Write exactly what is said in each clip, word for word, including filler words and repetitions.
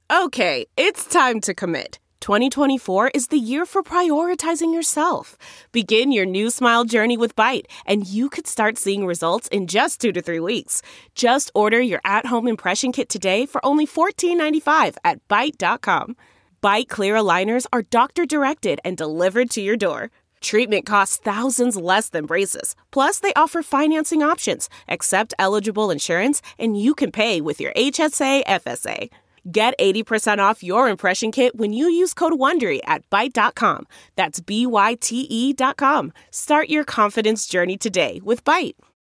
Okay, it's time to commit. twenty twenty-four is the year for prioritizing yourself. Begin your new smile journey with Byte, and you could start seeing results in just two to three weeks. Just order your at-home impression kit today for only fourteen ninety-five at byte dot com. Byte clear aligners are doctor-directed and delivered to your door. Treatment costs thousands less than braces. Plus, they offer financing options, accept eligible insurance, and you can pay with your H S A F S A. Get eighty percent off your impression kit when you use code WONDERY at byte dot com. That's B Y T E dot com. Start your confidence journey today with Byte.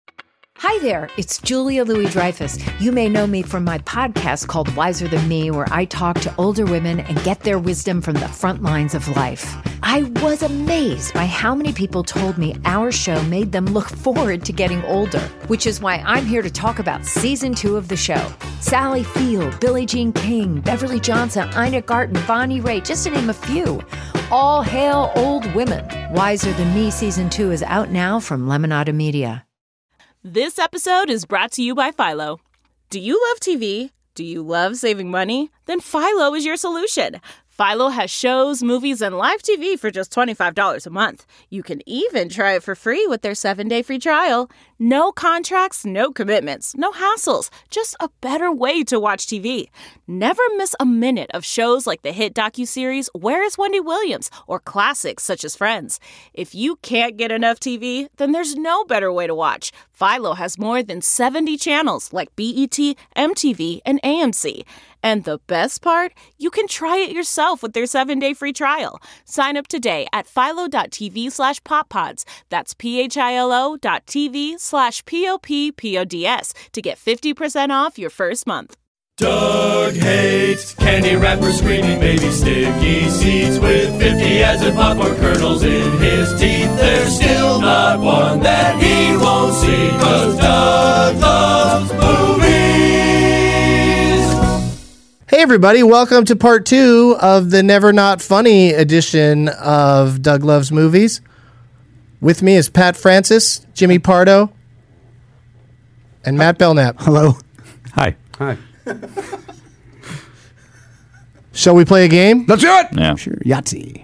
Hi there, it's Julia Louis-Dreyfus. You may know me from my podcast called Wiser Than Me, where I talk to older women and get their wisdom from the front lines of life. I was amazed by how many people told me our show made them look forward to getting older, which is why I'm here to talk about season two of the show. Sally Field, Billie Jean King, Beverly Johnson, Ina Garten, Bonnie Raitt, just to name a few. All hail old women. Wiser Than Me season two is out now from Lemonada Media. This episode is brought to you by Philo. Do you love T V? Do you love saving money? Then Philo is your solution. Philo has shows, movies, and live T V for just twenty-five dollars a month. You can even try it for free with their seven-day free trial. No contracts, no commitments, no hassles. Just a better way to watch T V. Never miss a minute of shows like the hit docuseries Where is Wendy Williams? Or classics such as Friends. If you can't get enough T V, then there's no better way to watch. Philo has more than seventy channels like B E T, M T V, and A M C. And the best part? You can try it yourself with their seven-day free trial. Sign up today at philo.tv slash poppods. That's P-H-I-L-O dot TV slash P-O-P-P-O-D-S to get fifty percent off your first month. Doug hates candy wrappers, screaming baby sticky seeds with fifty as in popcorn kernels in his teeth. There's still not one that he won't see, 'cause Doug loves movies. Hey everybody, welcome to part two of the Never Not Funny edition of Doug Loves Movies. With me is Pat Francis, Jimmy Pardo, and Matt Belknap. Hello. Hi. Hi. Shall we play a game? Let's do it. Yeah. Sure. Yahtzee.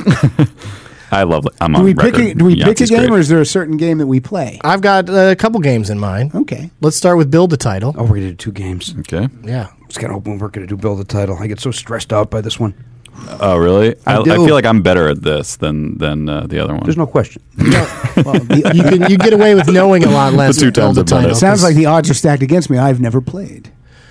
I love it. I'm do on we record. pick a, do we pick a Yahtzee's game, great. or is there a certain game that we play? I've got a couple games in mind. Okay. Let's start with Build a Title. Oh, we're going to do two games. Okay. Yeah. Just got to hope we're going to do Build a Title. I get so stressed out by this one. Oh, really? I, I I, do. feel like I'm better at this than than uh, the other one. There's no question. Well, the, You can you get away with knowing a lot less. The two with Build times a I've done Title. it. sounds like the odds are stacked against me. I've never played.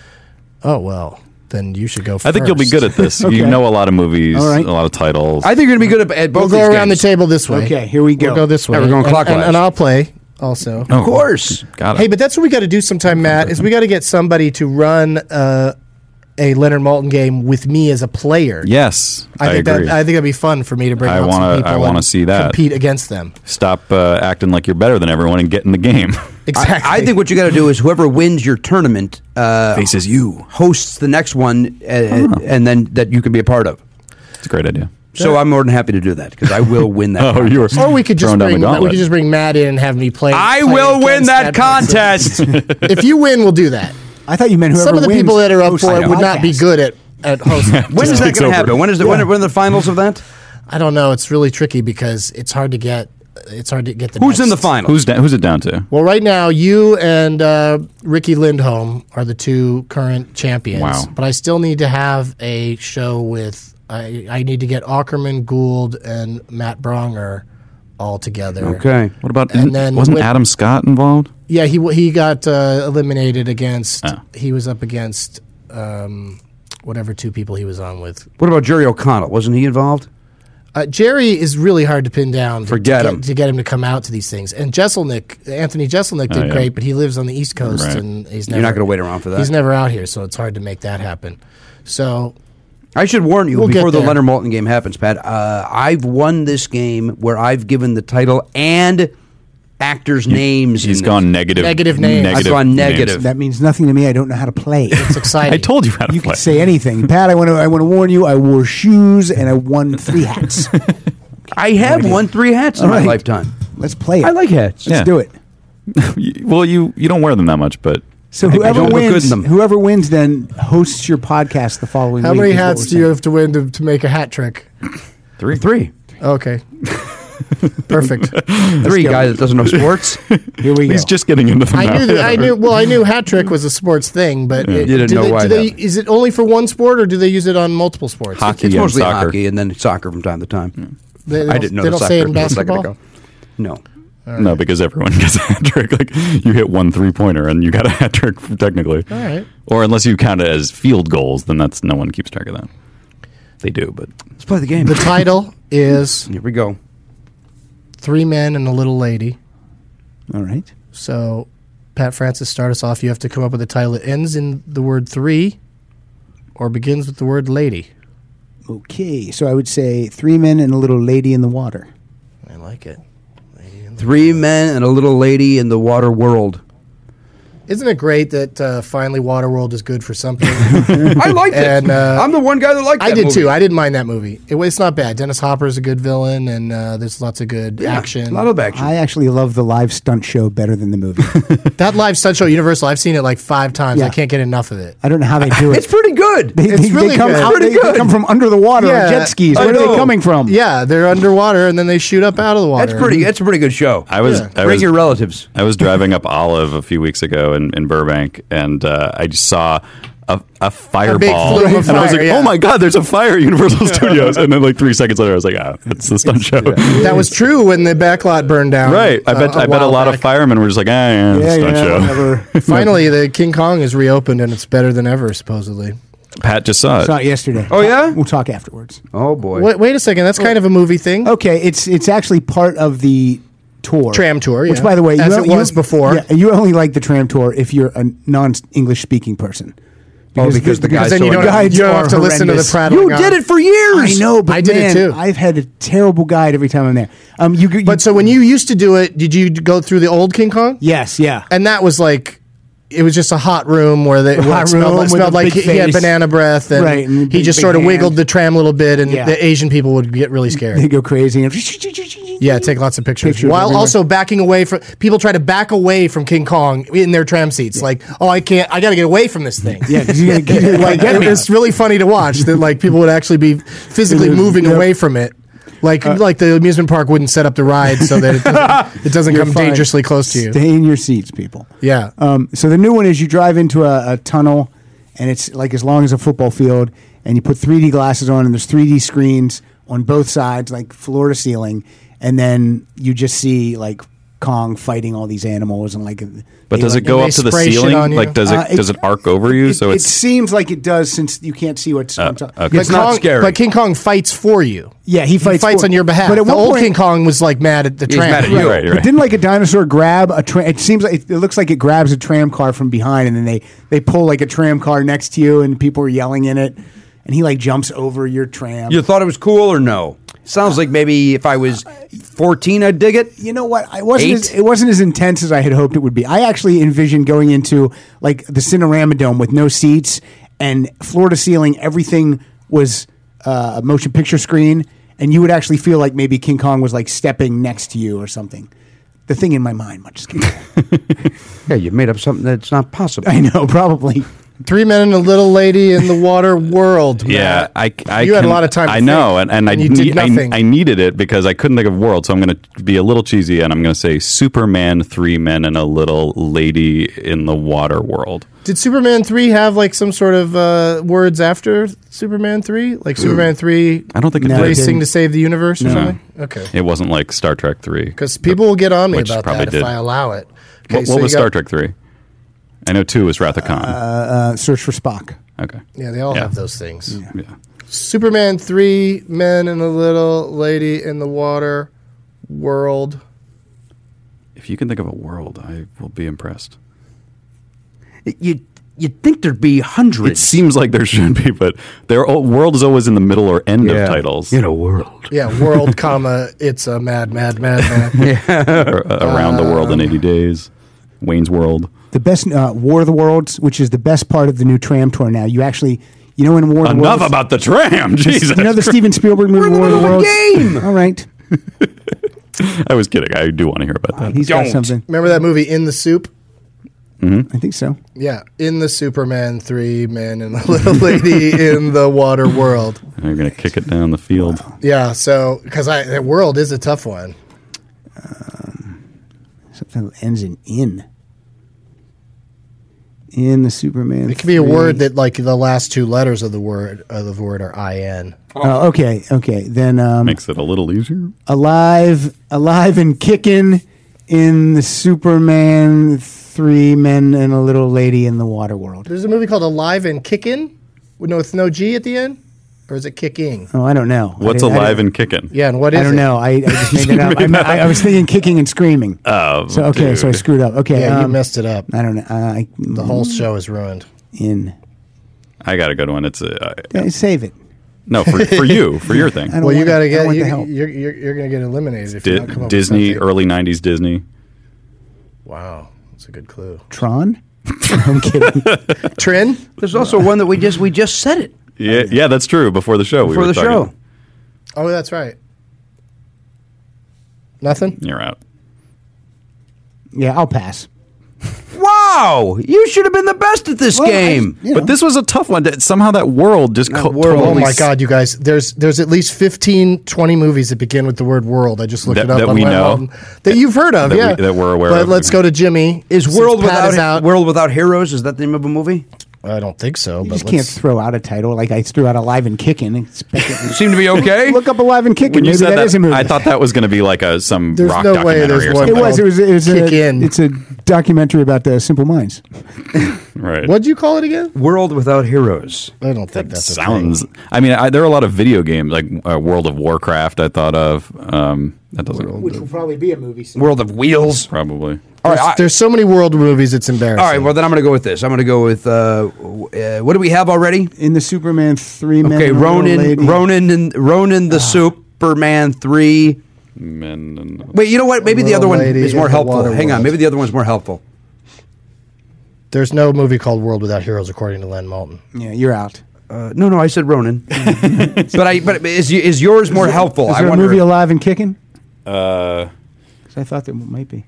Oh, well, then you should go first. I think you'll be good at this. Okay. You know a lot of movies, All right. a lot of titles. I think you're going to be good at, at both We'll go these around games. the table this way. Okay, here we go. We'll go this way. Yeah, we're going And- clockwise. And, and I'll play also. Oh, Of course. Got it. Hey, but that's what we got to do sometime, Matt, is we got to get somebody to run uh, a Leonard Maltin game with me as a player. yes, I, I think agree. that I think that'd be fun for me to bring I out wanna- some people I wanna and see that. compete against them. Stop uh, acting like you're better than everyone and get in the game. Exactly. I, I think what you got to do is whoever wins your tournament uh, Faces you. hosts the next one, uh, Oh. and then that you can be a part of. It's a great idea. So I'm more than happy to do that because I will win that. Oh, you were or we could just throwing down bring the we gauntlet. could just bring Matt in and have me play. I play will win against that person. contest. If you win, we'll do that. I thought you meant whoever Some of the wins people that are up hosts for the it would not be podcast. good at at hosting. When is that It's going to over. happen? When is the when, are- when are the finals of that? I don't know. It's really tricky because it's hard to get. It's hard to get the. Who's in the next- final? Who's da- who's it down to? Well, right now, you and uh, Ricky Lindholm are the two current champions. Wow. But I still need to have a show with. I, I need to get Ackerman, Gould, and Matt Bronger all together. Okay. What about? And isn't- then wasn't with- Adam Scott involved? Yeah, he he got uh, eliminated against. Oh. He was up against um, whatever two people he was on with. What about Jerry O'Connell? Wasn't he involved? Uh, Jerry is really hard to pin down. To, Forget to him. get, to get him to come out to these things. And Jesselnick, Anthony Jesselnick did Oh, yeah. great, but he lives on the East Coast, Right. and he's never. You're not going to wait around for that. He's never out here, so it's hard to make that happen. So I should warn you We'll get before the there. Leonard Maltin game happens, Pat. Uh, I've won this game where I've given the title and actors' names. He's in gone it. negative. Negative names. I've gone negative. That means nothing to me. I don't know how to play. it's exciting. I told you how to You play. can say anything, Pat. I want to. I want to warn you. I wore shoes and I won three hats. I have won three hats in All my right. lifetime. Let's play it. I like hats. Let's Yeah. do it. You- well, you you don't wear them that much, but So I whoever don't look good wins, in them. whoever wins, then hosts your podcast the following How week. many is what hats we're do you saying. have to win to, to make a hat trick? Three. Three. Okay. Perfect. Three guy that doesn't know sports. Here we go. He's just getting into them I now. knew that. I knew. Well, I knew hat trick was a sports thing, but it, You didn't do know they, why do they, that- is it only for one sport, or do they use it on multiple sports? Hockey It's and mostly soccer. hockey and then soccer from time to time. They, they I don't- didn't know They the don't say it in soccer a second basketball. ago. No. No, because everyone gets a hat trick. Like you hit one three pointer and you got a hat trick technically. All right. Or unless you count it as field goals, then that's no one keeps track of that. They do, but Let's play the game. The title is Here we go. Three Men and a Little Lady. All right. So, Pat Francis, start us off. You have to come up with a title that ends in the word three or begins with the word lady. Okay. So I would say Three Men and a Little Lady in the Water. I like it. Three men and a little lady in the water world. Isn't it great that uh, finally Waterworld is good for something? I liked it. And, uh, I'm the one guy that liked that I did movie. too. I didn't mind that movie. It, it's not bad. Dennis Hopper is a good villain, and uh, there's lots of good Yeah, action. A lot of action. I actually love the live stunt show better than the movie. That live stunt show, Universal, I've seen it like five times. Yeah. I can't get enough of it. I don't know how they do it. It's pretty good. They, It's they, really they come good. out- Pretty they, they good. come from under the water Yeah, on jet skis. I Where are they know. coming from? Yeah, they're underwater, and then they shoot up out of the water. That's pretty. That's a pretty good show. I was Yeah. I Bring was your relatives. I was driving up Olive a few weeks ago in, in Burbank, and uh, I just saw a, a fireball, flume of and I was fire, like, yeah. "Oh my God, there's a fire at Universal Studios!" And then like three seconds later, I was like, "Ah, it's the stunt show." That was true when the backlot burned down. Right. I uh, bet I bet a while lot back. of firemen were just like, "Ah, yeah, Yeah, stunt yeah, show." whatever. Finally, the King Kong is reopened, and it's better than ever, supposedly. Pat just saw it. Saw it yesterday. Oh, yeah? We'll talk afterwards. Oh boy. Wait, wait a second. That's kind of a movie thing. Okay, it's it's actually part of the tour. Tram tour, Which, yeah. by the way, As you, it was before. Yeah, you only like the tram tour if you're a non-English speaking person. Oh, because the Because guys then you so don't, guides you don't have are to listen to the horrendous. prattling You on. did it for years. I know, but I did it man, too. I've had a terrible guide every time I'm there. Um, you, you But so when you used to do it, did you go through the old King Kong? yes, yeah. And that was like, it was just a hot room where the, A where hot it smelled, room like, with smelled a like he, big he had face. banana breath, and Right, and he big, just big sort of hand. wiggled the tram a little bit, and Yeah. the Asian people would get really scared. They go crazy and Yeah, take lots of pictures, Pictures while everywhere. also backing away from people try to back away from King Kong in their tram seats. Like, oh, I can't, I got to get away from this thing. Yeah, 'cause you're gonna- you're like gonna get it, me. it's really funny to watch that like people would actually be physically It is, moving yep. away from it. Like like the amusement park wouldn't set up the ride so that it doesn't, it doesn't You're come fine. dangerously close to you. Stay in your seats, people. Yeah. Um, so the new one is you drive into a, a tunnel, and it's like as long as a football field, and you put three D glasses on, and there's three D screens on both sides, like floor to ceiling, and then you just see like Kong fighting all these animals, and like. But they, does like, it go they up to the spray shit ceiling? on you? Like, does it, Uh, it- does it arc over you? It, so it it's seems like it does since you can't see what's. Oh, what's up. okay. It's But not Kong, scary. But King Kong fights for you. Yeah, he fights, fights for- on your behalf. But at the one old point, King Kong was like mad at the He's tram. mad at you. Right, right. But didn't like a dinosaur grab a tram? It seems like it, it looks like it grabs a tram car from behind, and then they they pull like a tram car next to you, and people are yelling in it, and he like jumps over your tram. You thought it was cool or no? Sounds like maybe if I was fourteen, I'd dig it. You know what? I wasn't. Eight? As, it wasn't as intense as I had hoped it would be. I actually envisioned going into like the Cinerama Dome with no seats and floor to ceiling. Everything was uh, a motion picture screen, and you would actually feel like maybe King Kong was like stepping next to you or something. The thing in my mind, much. Yeah, you made up something that's not possible. I know, probably. Three Men and a Little Lady in the Water World. Yeah, Matt. I, I You had a can- lot of time to I know, think, and, and I and you did need- I- nothing. I, needed it because I couldn't think of world, so I'm going to be a little cheesy, and I'm going to say Superman, Three Men, and a Little Lady in the Water World. Did Superman three have like some sort of uh, words after Superman three? Like Superman three I don't think it No, did. it racing didn't. to save the universe or No. something? Okay. It wasn't like Star Trek three. Because people will get on me Which about probably that if did. I allow it. Okay, What, so what you was got- Star Trek three? I know two was Wrath of Khan. Uh, search for Spock. okay. Yeah, they all Yeah. have those things. Yeah. Superman three, Men and a Little Lady in the Water World. If you can think of a world, I will be impressed. You you'd think there'd be hundreds. It seems like there should be, but their o- world is always in the middle or end Yeah. of titles. in a world. Yeah, world, comma, it's a mad, mad, mad, mad. Or, uh, around the world in eighty days. Wayne's World. The best uh, War of the Worlds, which is the best part of the new tram tour. Now you actually, you know, in War of the Enough Worlds, about the tram. Jesus. you know the Steven Spielberg movie We're in the War of the middle of a Worlds. game. All right, I was kidding. I do want to hear about that. he's got Don't. something. Remember that movie In the Soup? I think so. Yeah, in the Superman three men and a little lady in the water world. You're gonna kick it down the field. Yeah, so because I the world is a tough one. Something that ends in in. In the Superman. It could be a three. word that like the last two letters of the word of the word are I N. Oh, okay, okay. Then um, Makes it a little easier. alive, alive and kicking in the Superman three men and a little lady in the water world. There's a movie called Alive and Kickin', with no, with no G at the end, or is it Kicking? Oh, I don't know. What's I, I- alive and kicking? Yeah, and what is I don't it? know. I, I just made it up. I, I, I was thinking kicking and screaming. Oh, So okay, so I dude. screwed up. Okay, Yeah, you um, messed it up. I don't know. Uh, I, The whole show is ruined. in. I got a good one. It's a, uh, Yeah, save it. no for for you for your thing. I don't Well, you want got to it. I get want you, the help. you're you're, you're going to get eliminated if you Di- don't come up Disney, with something. early nineties Disney. Wow, that's a good clue. Tron. I'm kidding. Trin? There's also one that we just we just said it Yeah, yeah, that's true. Before the show, we before were the talking- show. Oh, that's right. Nothing? You're out. Yeah, I'll pass. Wow, you should have been the best at this Well, I- game. you know. But this was a tough one. That- Somehow that world just co- world. Oh totally my s- God, you guys! There's there's at least fifteen, twenty movies that begin with the word "world." I just looked That- it up that on we Len know? Walton. that you've heard of, That we- yeah, that we're aware but of. let's go to Jimmy. Is Since World Pat Without is out. World Without Heroes? Is that the name of a movie? I don't think so. You but just can't let's- throw out a title like I threw out Alive and Kicking. Expect it- Seem to be okay. Look up Alive and Kicking. When you Maybe said that that, is a movie. I thought that was going to be like a some There's rock no way documentary there's or one It something. was. It was. It was Kick a, in. It's a documentary about the Simple Minds. Right. What'd you call it again? World Without Heroes. I don't think that's sounds? A thing. I mean, I, there are a lot of video games like uh, World of Warcraft. I thought of um, that doesn't Which will probably be a movie. Soon. World of Wheels. probably. All right. There's, I- there's so many world movies. It's embarrassing. all right. Well, then I'm going to go with this. I'm going to go with uh, w- uh, what do we have already? In the Superman three men. Okay, and a little Ronin, lady. Ronin, and Ronin the Superman three. Men and, Wait, you know what? Maybe the Little other one lady is more in the helpful. water Hang on, world. maybe the other one's more helpful. There's no movie called World Without Heroes, according to Len Moulton. Yeah, you're out. Uh, no, no, I said Ronin. but I, but is y- is yours more helpful? Is I there a wonder. movie Alive and Kicking? uh, 'Cause I thought there might be.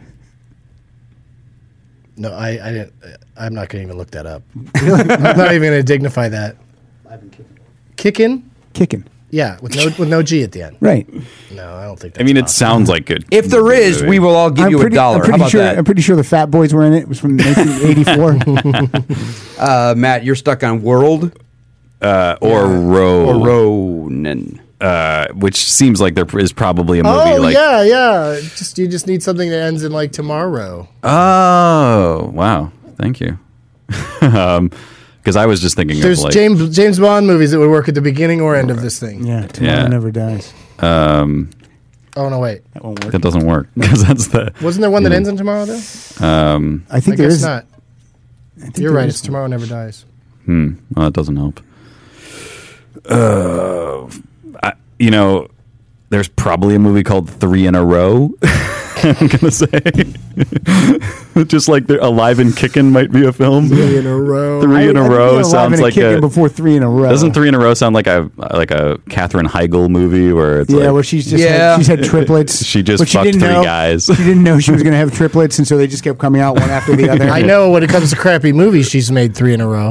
No, I, I didn't. I'm not going to even look that up. I'm not even going to dignify that. Kickin'? Kicking. Yeah, with no with no G at the end. Right. No, I don't think. That's I mean, it possible. sounds like it. If there is, we will all give I'm you pretty, a dollar. I'm pretty How about sure. that? I'm pretty sure the Fat Boys were in it. It was from nineteen eighty-four. Uh, Matt, you're stuck on World uh, or Ro, or Ronin. uh, which seems like there is probably a movie Oh like. yeah, yeah. Just you just need something that ends in like tomorrow. Oh wow! Thank you. um, because I was just thinking There's of like James James Bond movies that would work at the beginning or end of this thing. yeah. Tomorrow Yeah. Never Dies. um, Oh no, wait. That won't work. that doesn't work because that's the Wasn't there one that ends in tomorrow though? um. I think I there guess is. not. I think You're there right. is It's Tomorrow Never Dies. Hmm. Well, that doesn't help. Uh, I, you know, there's probably a movie called Three in a Row. I'm gonna say, just like they're Alive and Kickin' might be a film. Three in a row. Three in I- a I think row they're alive sounds and like kicking a. before three in a row. Doesn't Three in a Row sound like a like a Katherine Heigl movie where it's Yeah, like where she's just Yeah. had, she's had triplets. She just but fucked didn't three know, guys. She didn't know she was going to have triplets, and so they just kept coming out one after the other. I know when it comes to crappy movies, she's made three in a row.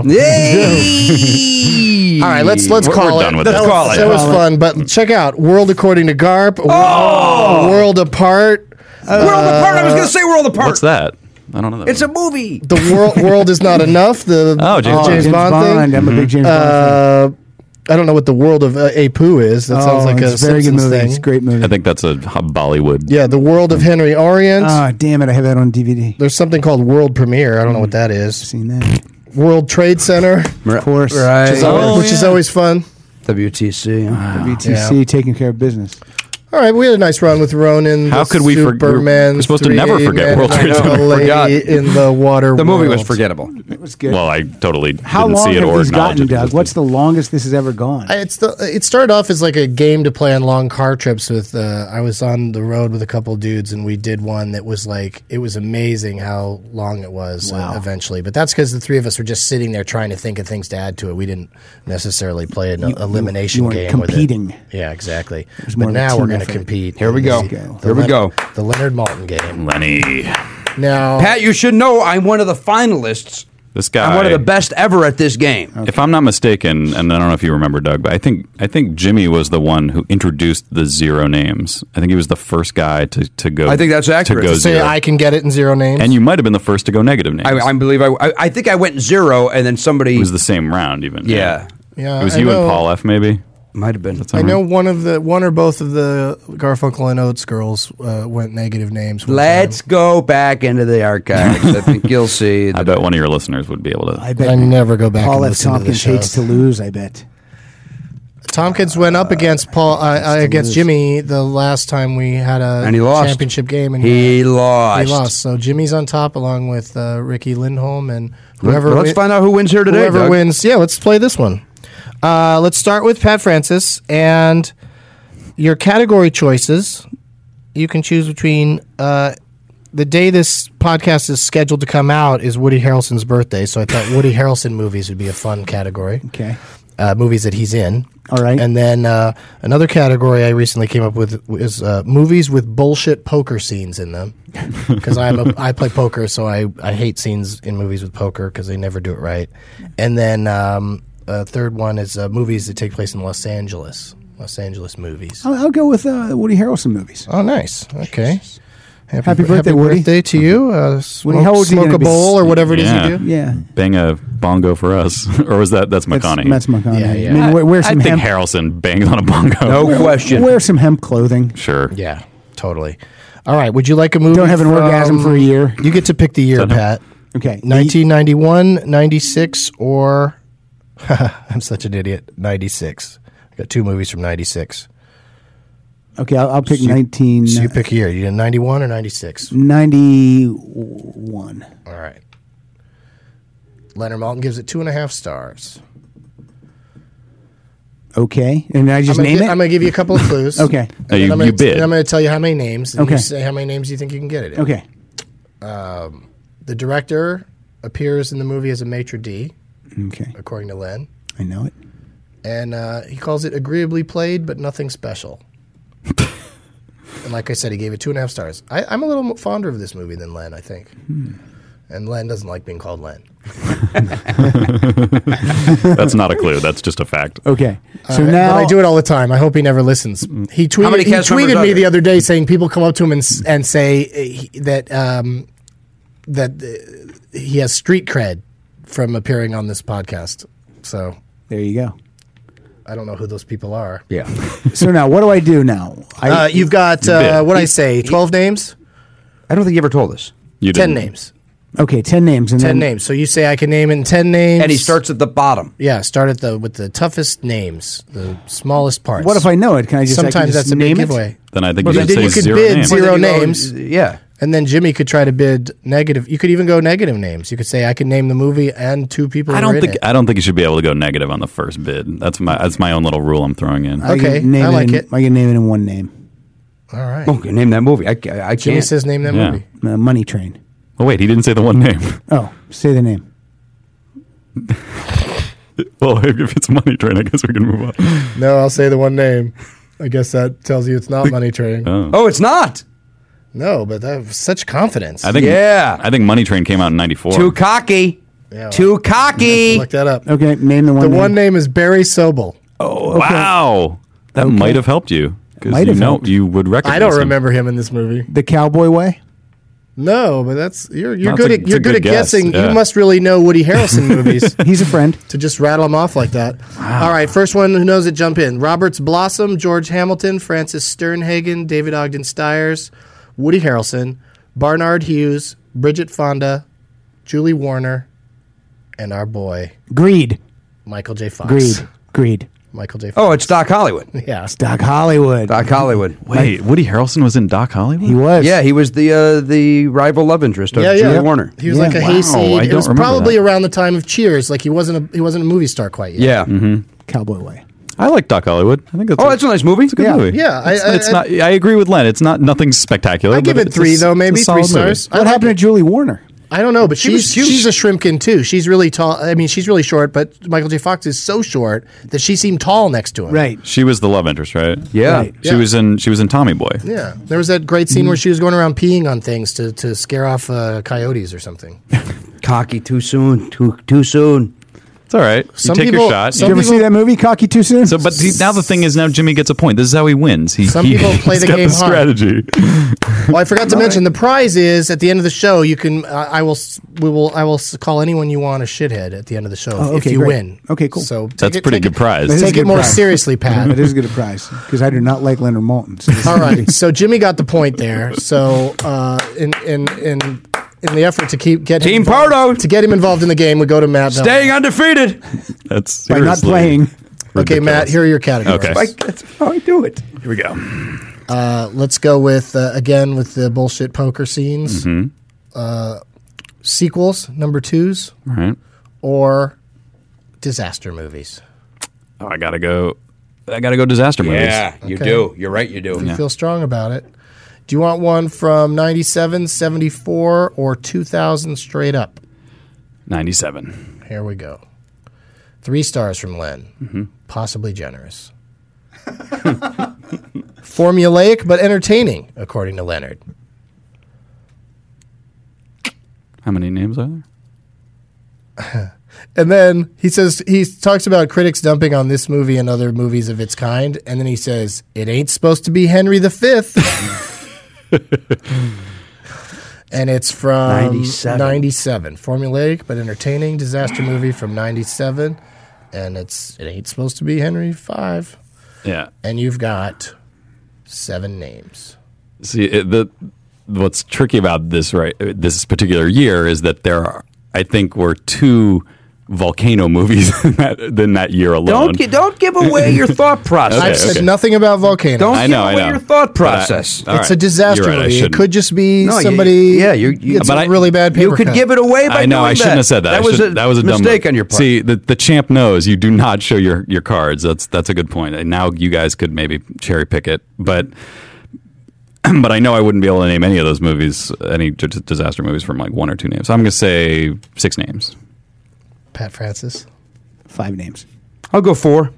Yay! All right, let's let's We're- call we're it. done with that this. was, Call it. That was Call it. fun, but check out World According to Garp. Oh! World Apart. World Apart. I was going to say World Apart. What's that? I don't know that. It's a one. movie. The world world is not enough. The Oh, James Bond. James Bond, thing. I'm a big James Bond fan. Uh, I don't know what the world of uh, Apu is. That sounds Oh, like a it's a very good Simpsons movie. thing. It's a great movie. I think that's a Bollywood. Yeah, the world of Henry Orient. Ah, damn it! I have that on D V D. There's something called World Premiere. I don't know what that is. Seen that? World Trade Center, Of course. Right. which, is, always, Oh, which is yeah. always fun. W T C. W T C Yeah. taking care of business. All right, we had a nice run with Ronin. How the could we forget- we're- Superman? we're supposed to never forget three World Trade men Center. and a lady Forgot. in the water. The movie was world. forgettable. It was good. Well, I totally How didn't long see it have or these acknowledge gotten, it. Doug? What's the longest this has ever gone? I- It's the. It started off as like a game to play on long car trips. With uh, I was on the road with a couple dudes, and we did one that was like it was amazing how long it was. Wow. Uh, eventually, but that's because the three of us were just sitting there trying to think of things to add to it. We didn't necessarily play an elimination you weren't game. competing. With it. Yeah, exactly. was But more of a now team we're going to effort. compete. Here we go. The Here we Len- go. The Leonard Maltin game. Lenny. Now, Pat, you should know I'm one of the finalists. This guy, I'm one of the best ever at this game. If I'm not mistaken, and I don't know if you remember, Doug, but I think I think Jimmy was the one who introduced the zero names. I think he was the first guy to, to go. I think that's accurate. To go To say zero. I can get it in zero names. And you might have been the first to go negative names. I, I believe I, I. I think I went zero, and then somebody. it was the same round, even. yeah, yeah, It was I you know, and Paul F. Maybe. might have been. I know one of the one or both of the Garfunkel and Oates girls uh, went negative names. one Let's time. go back into the archives. I think you'll see. I That bet one of your listeners would be able to. I bet I never go back. Paul and F. listen to the Tompkins hates shows. to lose, I bet. Tompkins went up against Paul uh, uh, to against lose. Jimmy the last time we had a And he lost. championship game, and he lost. He lost. So Jimmy's on top along with uh, Ricky Lindholm and whoever. Well, let's win- find out who wins here today. Whoever Doug. wins, yeah. Let's play this one. Uh, let's start with Pat Francis and your category choices. You can choose between uh, the day this podcast is scheduled to come out is Woody Harrelson's birthday, so I thought Woody Harrelson movies would be a fun category. Okay. Uh, movies that he's in. All right. And then uh, another category I recently came up with is uh, movies with bullshit poker scenes in them. Because I'm a, I play poker, so I, I hate scenes in movies with poker because they never do it right. And then um, a third one is uh, movies that take place in Los Angeles. Los Angeles movies. I'll, I'll go with uh, Woody Harrelson movies. Oh, nice. Okay. Happy birthday, happy Woody. birthday to you. Uh, smoke Woody, how old are you smoke gonna a be? bowl or whatever it is Yeah. you do. Yeah. Bang a bongo for us, or was that that's That's, McConaughey? that's McConaughey. Yeah, yeah. I mean, wear, wear I some think hemp. Harrelson bangs on a bongo. No question. Wear some hemp clothing. Sure. Yeah, totally. All right. Would you like a movie? Don't have an from- orgasm for a year. You get to pick the year, Don't know. Pat. Okay. nineteen ninety-one, ninety-six, or I'm such an idiot. ninety-six. I got two movies from ninety-six. Okay, I'll, I'll pick So you- nineteen So you pick a year. You did ninety-one or ninety-six? ninety-one. All right. Leonard Maltin gives it two and a half stars. Okay, and I just I'm gonna name gi- it. I'm going to give you a couple of clues. Okay. And No, then you- I'm gonna you t- bid. and I'm going to tell you how many names. And Okay. You say how many names you think you can get it in. Okay. The director appears in the movie as a maitre d', Okay. according to Len. I know it. And uh, he calls it agreeably played, but nothing special. And like I said, he gave it two and a half stars. I, I'm a little mo- fonder of this movie than Len, I think. And Len doesn't like being called Len. That's not a clue. That's just a fact. Okay. So Uh, now but I do it all the time. I hope he never listens. He tweeted, many he cast members tweeted are me there? the other day saying people come up to him and, s- and say uh, he, that um, that uh, he has street cred from appearing on this podcast. So There you go. I don't know who those people are. Yeah. So now, what do I do now? I, Uh, you've got, You uh, bid. what I say, twelve names? I don't think you ever told us. You ten didn't. names. okay, ten names. And ten then, names. So you say I can name in ten names. And he starts at the bottom. Yeah, start at the with the toughest names, the smallest parts. What if I know it? Can I just I can Sometimes just that's a name big it? giveaway. Then I think Well, you then should say you could zero bid names. zero Well, then you go- names. Yeah. And then Jimmy could try to bid negative. You could even go negative names. You could say I can name the movie and two people. I who don't are in think it. I don't think you should be able to go negative on the first bid. That's my that's my own little rule I'm throwing in. I Okay, can name I like in, it. I can name it in one name. All right. Okay, name that movie. I, I, I Jimmy can't. says name that Yeah. movie. Uh, Money Train. Oh wait, he didn't say the one name. Oh, say the name. Well, if it's Money Train, I guess we can move on. No, I'll say the one name. I guess that tells you it's not Money Train. Oh. Oh, it's not. No, but that was such confidence. I think Yeah. I think Money Train came out in ninety-four. Too cocky. Yeah, Too cocky. look that up. Okay, name the one. The name. one name is Barry Sobel. Oh, wow. That Okay. might have helped you. Because Might you have know helped. you would recognize I don't him. remember him in this movie. The Cowboy Way. No, but that's you're you're No, good it's a- at it's you're a good, good at guess, guessing. yeah. You must really know Woody Harrelson movies He's a friend. to just rattle them off like that. All right, first one who knows it, jump in. Roberts Blossom, George Hamilton, Francis Sternhagen, David Ogden Stiers, Woody Harrelson, Barnard Hughes, Bridget Fonda, Julie Warner, and our boy Greed. Michael J. Fox. Greed. Greed. Michael J. Fox. Oh, it's Doc Hollywood. yeah. Doc Hollywood. Doc Hollywood. Wait, Woody Harrelson was in Doc Hollywood? He was. Yeah, he was the uh, the rival love interest of Yeah, Julie yeah. Warner. He was Yeah. like a Wow, hayseed. I It don't was remember probably that. around the time of Cheers. Like he wasn't a he wasn't a movie star quite yet. Yeah. Cowboy Way. I like Doc Hollywood. I think that's Oh, that's a nice movie. it's a good Yeah. movie. Yeah, I- it's, I- it's I- not. I agree with Len. It's not nothing spectacular. I give but it it's a three s- though, it's a maybe three solid movie. stars. I What like happened it. to Julie Warner? I don't know, but She she's was cute. she's a shrimpkin too. She's really tall. I mean, she's really short, but Michael J. Fox is so short that she seemed tall next to him. Right. She was the love interest, right? Yeah. Right. She Yeah. was in. She was in Tommy Boy. Yeah. There was that great scene where she was going around peeing on things to, to scare off uh, coyotes or something. Cocky too soon. Too too soon. It's all right. You Some take people- your shot. some Did you ever people- see that movie, Cocky Too Soon? So, but the, now the thing is, now Jimmy gets a point. This is how he wins. He, Some he, people play he's the got game the hard. strategy. Well, I forgot to mention the prize is at the end of the show. You can uh, I will s- we will I will s- call anyone you want a shithead at the end of the show Oh, if okay, you great. win. Okay, cool. So take That's it- pretty take good it- prize. That is a Take good it more prize. seriously, Pat. It is a good prize because I do not like Leonard Maltin. So this All is right, pretty- so Jimmy got the point there. So uh, in in in in the effort to keep get him Team involved- Pardo. to get him involved in the game, we go to Matt. Staying undefeated. That's by not seriously playing. Okay, ridiculous. Matt. Here are your categories. Okay. Like, that's how I do it. Here we go. Uh, let's go with uh, again with the bullshit poker scenes. Mm-hmm. Uh, sequels, number twos, All right. or disaster movies. Oh, I gotta go. I gotta go. Disaster movies. Yeah, you Okay. do. You're right. You do. You feel strong about it. Do you want one from ninety-seven, seventy-four, or two thousand straight up? ninety-seven. Here we go. Three stars from Len. Mm-hmm. Possibly generous. Formulaic but entertaining, according to Leonard. How many names are there? And then he says he talks about critics dumping on this movie and other movies of its kind, and then he says it ain't supposed to be Henry the Fifth. And it's from ninety-seven. ninety-seven. Formulaic but entertaining disaster movie from ninety-seven, and it's it ain't supposed to be Henry Five. Yeah. And you've got seven names. See, it, the what's tricky about this right this particular year is that there are, I think, were two volcano movies in that, in that year alone. Don't gi- don't give away your thought process. Okay, I've said okay. nothing about volcanoes. Don't I give know, I away know. your thought But I- process. all It's right. a disaster You're right, I movie. It shouldn't. could just be No, you- somebody. yeah, you- you- gets But a I- really bad paper You could cut. give it away by I know. doing I shouldn't that. have said that. That I was should- a that was a dumb mistake move. on your part. See, the, the champ knows you do not show your, your cards. That's that's a good point. And now you guys could maybe cherry pick it, but but I know I wouldn't be able to name any of those movies, any d- disaster movies, from like one or two names. So I'm going to say six names. Pat Francis. Five names. I'll go four.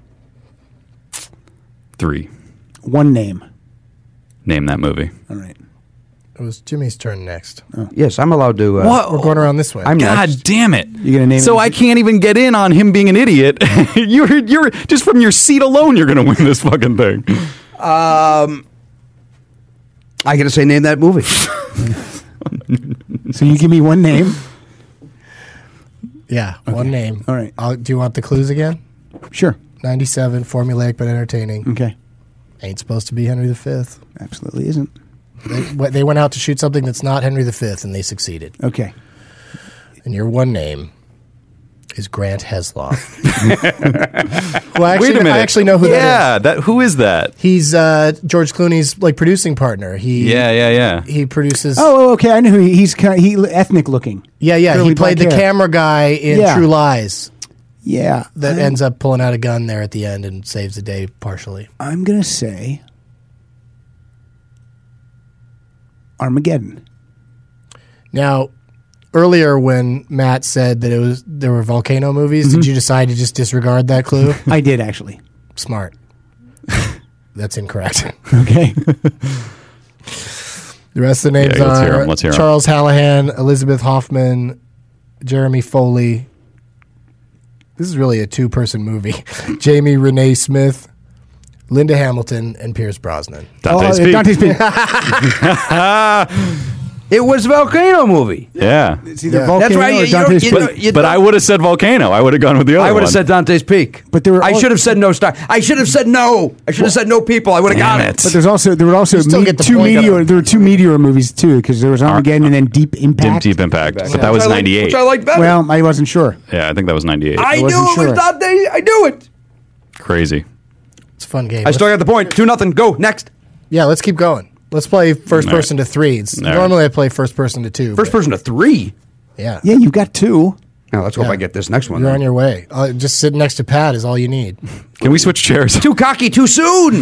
Three. One name. Name that movie. All right. It was Jimmy's turn next. Yes, I'm allowed to. Uh, We're going around this way. I'm God next. damn it! You're gonna name so it- I can't even get in on him being an idiot. you're you're just from your seat alone. You're going to win this fucking thing. I got to say, name that movie. So you give me one name. yeah, one name. All right. I'll, do you want the clues again? Sure. ninety-seven, formulaic but entertaining. Okay. Ain't supposed to be Henry the Fifth. Absolutely isn't. They, wh- they went out to shoot something that's not Henry the Fifth, and they succeeded. Okay. And your one name is Grant Heslov. Who I actually, Wait a minute. I actually know who that is. yeah, that who is that? He's uh, George Clooney's like producing partner. He Yeah, yeah, yeah. he produces. Oh, okay. I know who he, he's. Kind of, he ethnic looking. yeah, yeah. curly He played the black hair. camera guy in Yeah. True Lies. Yeah. That I'm, ends up pulling out a gun there at the end and saves the day partially. I'm gonna say Armageddon. Now, earlier when Matt said that it was there were volcano movies, Mm-hmm. did you decide to just disregard that clue? I did actually. Smart. That's incorrect. Okay. The rest of the names Yeah, let's hear are 'em, let's hear 'em. Charles Hallahan, Elizabeth Hoffman, Jeremy Foley. This is really a two-person movie. Jamie Renee Smith, Linda Hamilton, and Pierce Brosnan. Dante's oh, Peak. Dante's Peak. It was a volcano movie. Yeah. It's either Yeah. Volcano That's right. or You, you, Dante's you, Peak. know, you But I would have said volcano. I would have gone with the other I would have one. said Dante's Peak. But there were I all- should have said no star. I should have said no. I should have said no people. I would have got Damn it. it. But there's also there were also You still me- get the two point. meteor. There were two meteor movies too because there was Armageddon and then Deep Deep, Impact. deep impact. But Which that was I like- ninety-eight. Which I like better. Well, I wasn't sure. Yeah, I think that was ninety-eight. I knew wasn't it sure. was Dante. I knew it. Crazy. It's a fun game. I still got the point. Two nothing. Go next. yeah, let's keep going. Let's play first All right. person to three. It's, All right. normally I play first person to two. First but- person to three. Yeah. Yeah, you got two. Now let's hope Yeah. I get this next one. You're then. on your way. Uh, just sitting next to Pat is all you need. Can we switch chairs? Too cocky. Too soon.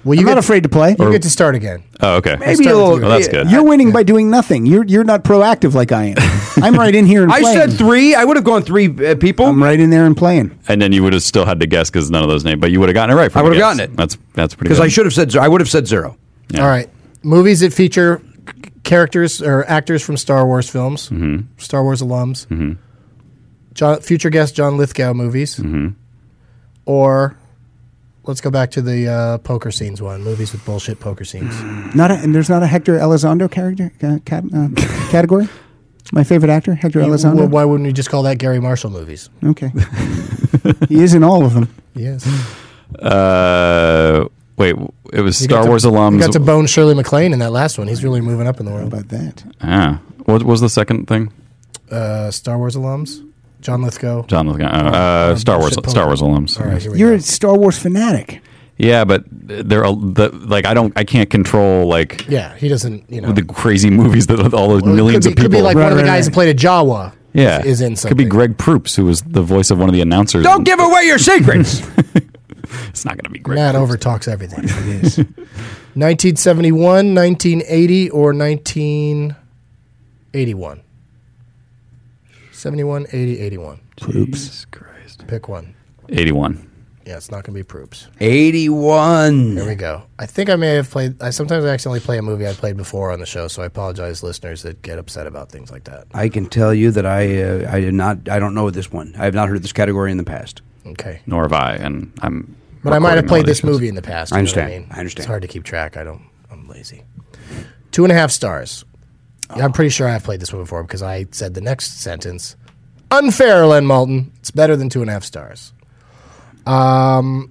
Well, you I'm get not afraid to play. You get to start again. Oh, okay. Maybe a start with little. you. Well, that's good. You're winning by doing nothing. You're you're not proactive like I am. I'm right in here and I playing. said three. I would have gone three uh, people. I'm right in there and playing. And then you would have still had to guess because none of those names, but you would have gotten it right. I would have guess. gotten it. That's that's pretty. Because good. I should have said zero. I would have said zero. Yeah. All right. Movies that feature c- characters or actors from Star Wars films, Mm-hmm. Star Wars alums, John, future guest John Lithgow movies, Mm-hmm. or let's go back to the uh, poker scenes one, movies with bullshit poker scenes. Not a, and there's not a Hector Elizondo character uh, cat, uh, category. My favorite actor, Hector Elizondo. Well, why wouldn't we just call that Gary Marshall movies? Okay, he is in all of them. Yes. Uh, wait, it was You Star got to- Wars You alums. got to bone Shirley MacLaine in that last one. He's really moving up in the How world. about that? Ah, what was the second thing? Uh, Star Wars alums, John Lithgow. John Lithgow. Uh, uh, Star Wars. bullshit Star poker. Wars alums. All right, here we You're go. a Star Wars fanatic. Yeah, but they're all- the like I don't I can't control like Yeah, he doesn't. You know, the crazy movies that all those Well, it millions could be, of people. Could be like Right, one of the right, guys right. that played a Jawa. yeah, is, is in something. Could be Greg Proops, who was the voice of one of the announcers. Don't give away your secrets. It's not going to be Greg. Matt Proops. overtalks everything. It is. nineteen seventy-one, nineteen eighty, or nineteen eighty-one. seventy-one, eighty, eighty-one. Jesus Christ. Pick one. eighty-one. Yeah, it's not going to be Proops. eighty-one. There we go. I think I may have played. I sometimes accidentally play a movie I played before on the show, so I apologize, listeners that get upset about things like that. I can tell you that I uh, I did not. I don't know this one. I have not heard this category in the past. Okay. Nor have I, and I'm. But I might have recording all played these this shows. movie in the past. I you know what understand. mean? I understand. It's hard to keep track. I don't. I'm lazy. Two and a half stars. Yeah, I'm pretty sure I've played this one before because I said the next sentence. Unfair, Len Malton. It's better than two and a half stars. Um,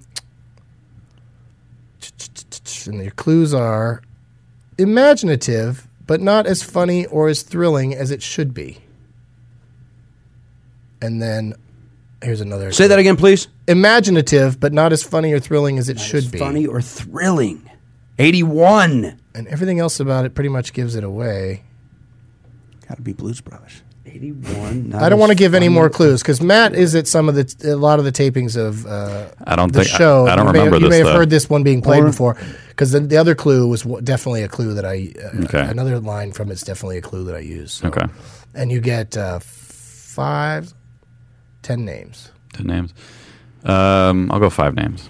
and your clues are imaginative, but not as funny or as thrilling as it should be. And then here's another. Say that again, please. Imaginative, but not as funny or thrilling as it should be. Funny or thrilling? eighty-one. And everything else about it pretty much gives it away. Got to be Blues Brothers. eighty-one. I don't want to give any more clues because Matt is at some of the a lot of the tapings of uh, I don't the think- show. I- I don't you may, remember You this, may have though. heard this one being played Or- before because the, the other clue was w- definitely a clue that I. Uh, Okay. Another line from it's definitely a clue that I use. So. Okay. And you get uh, five, ten names. Ten names. Um, I'll go five names.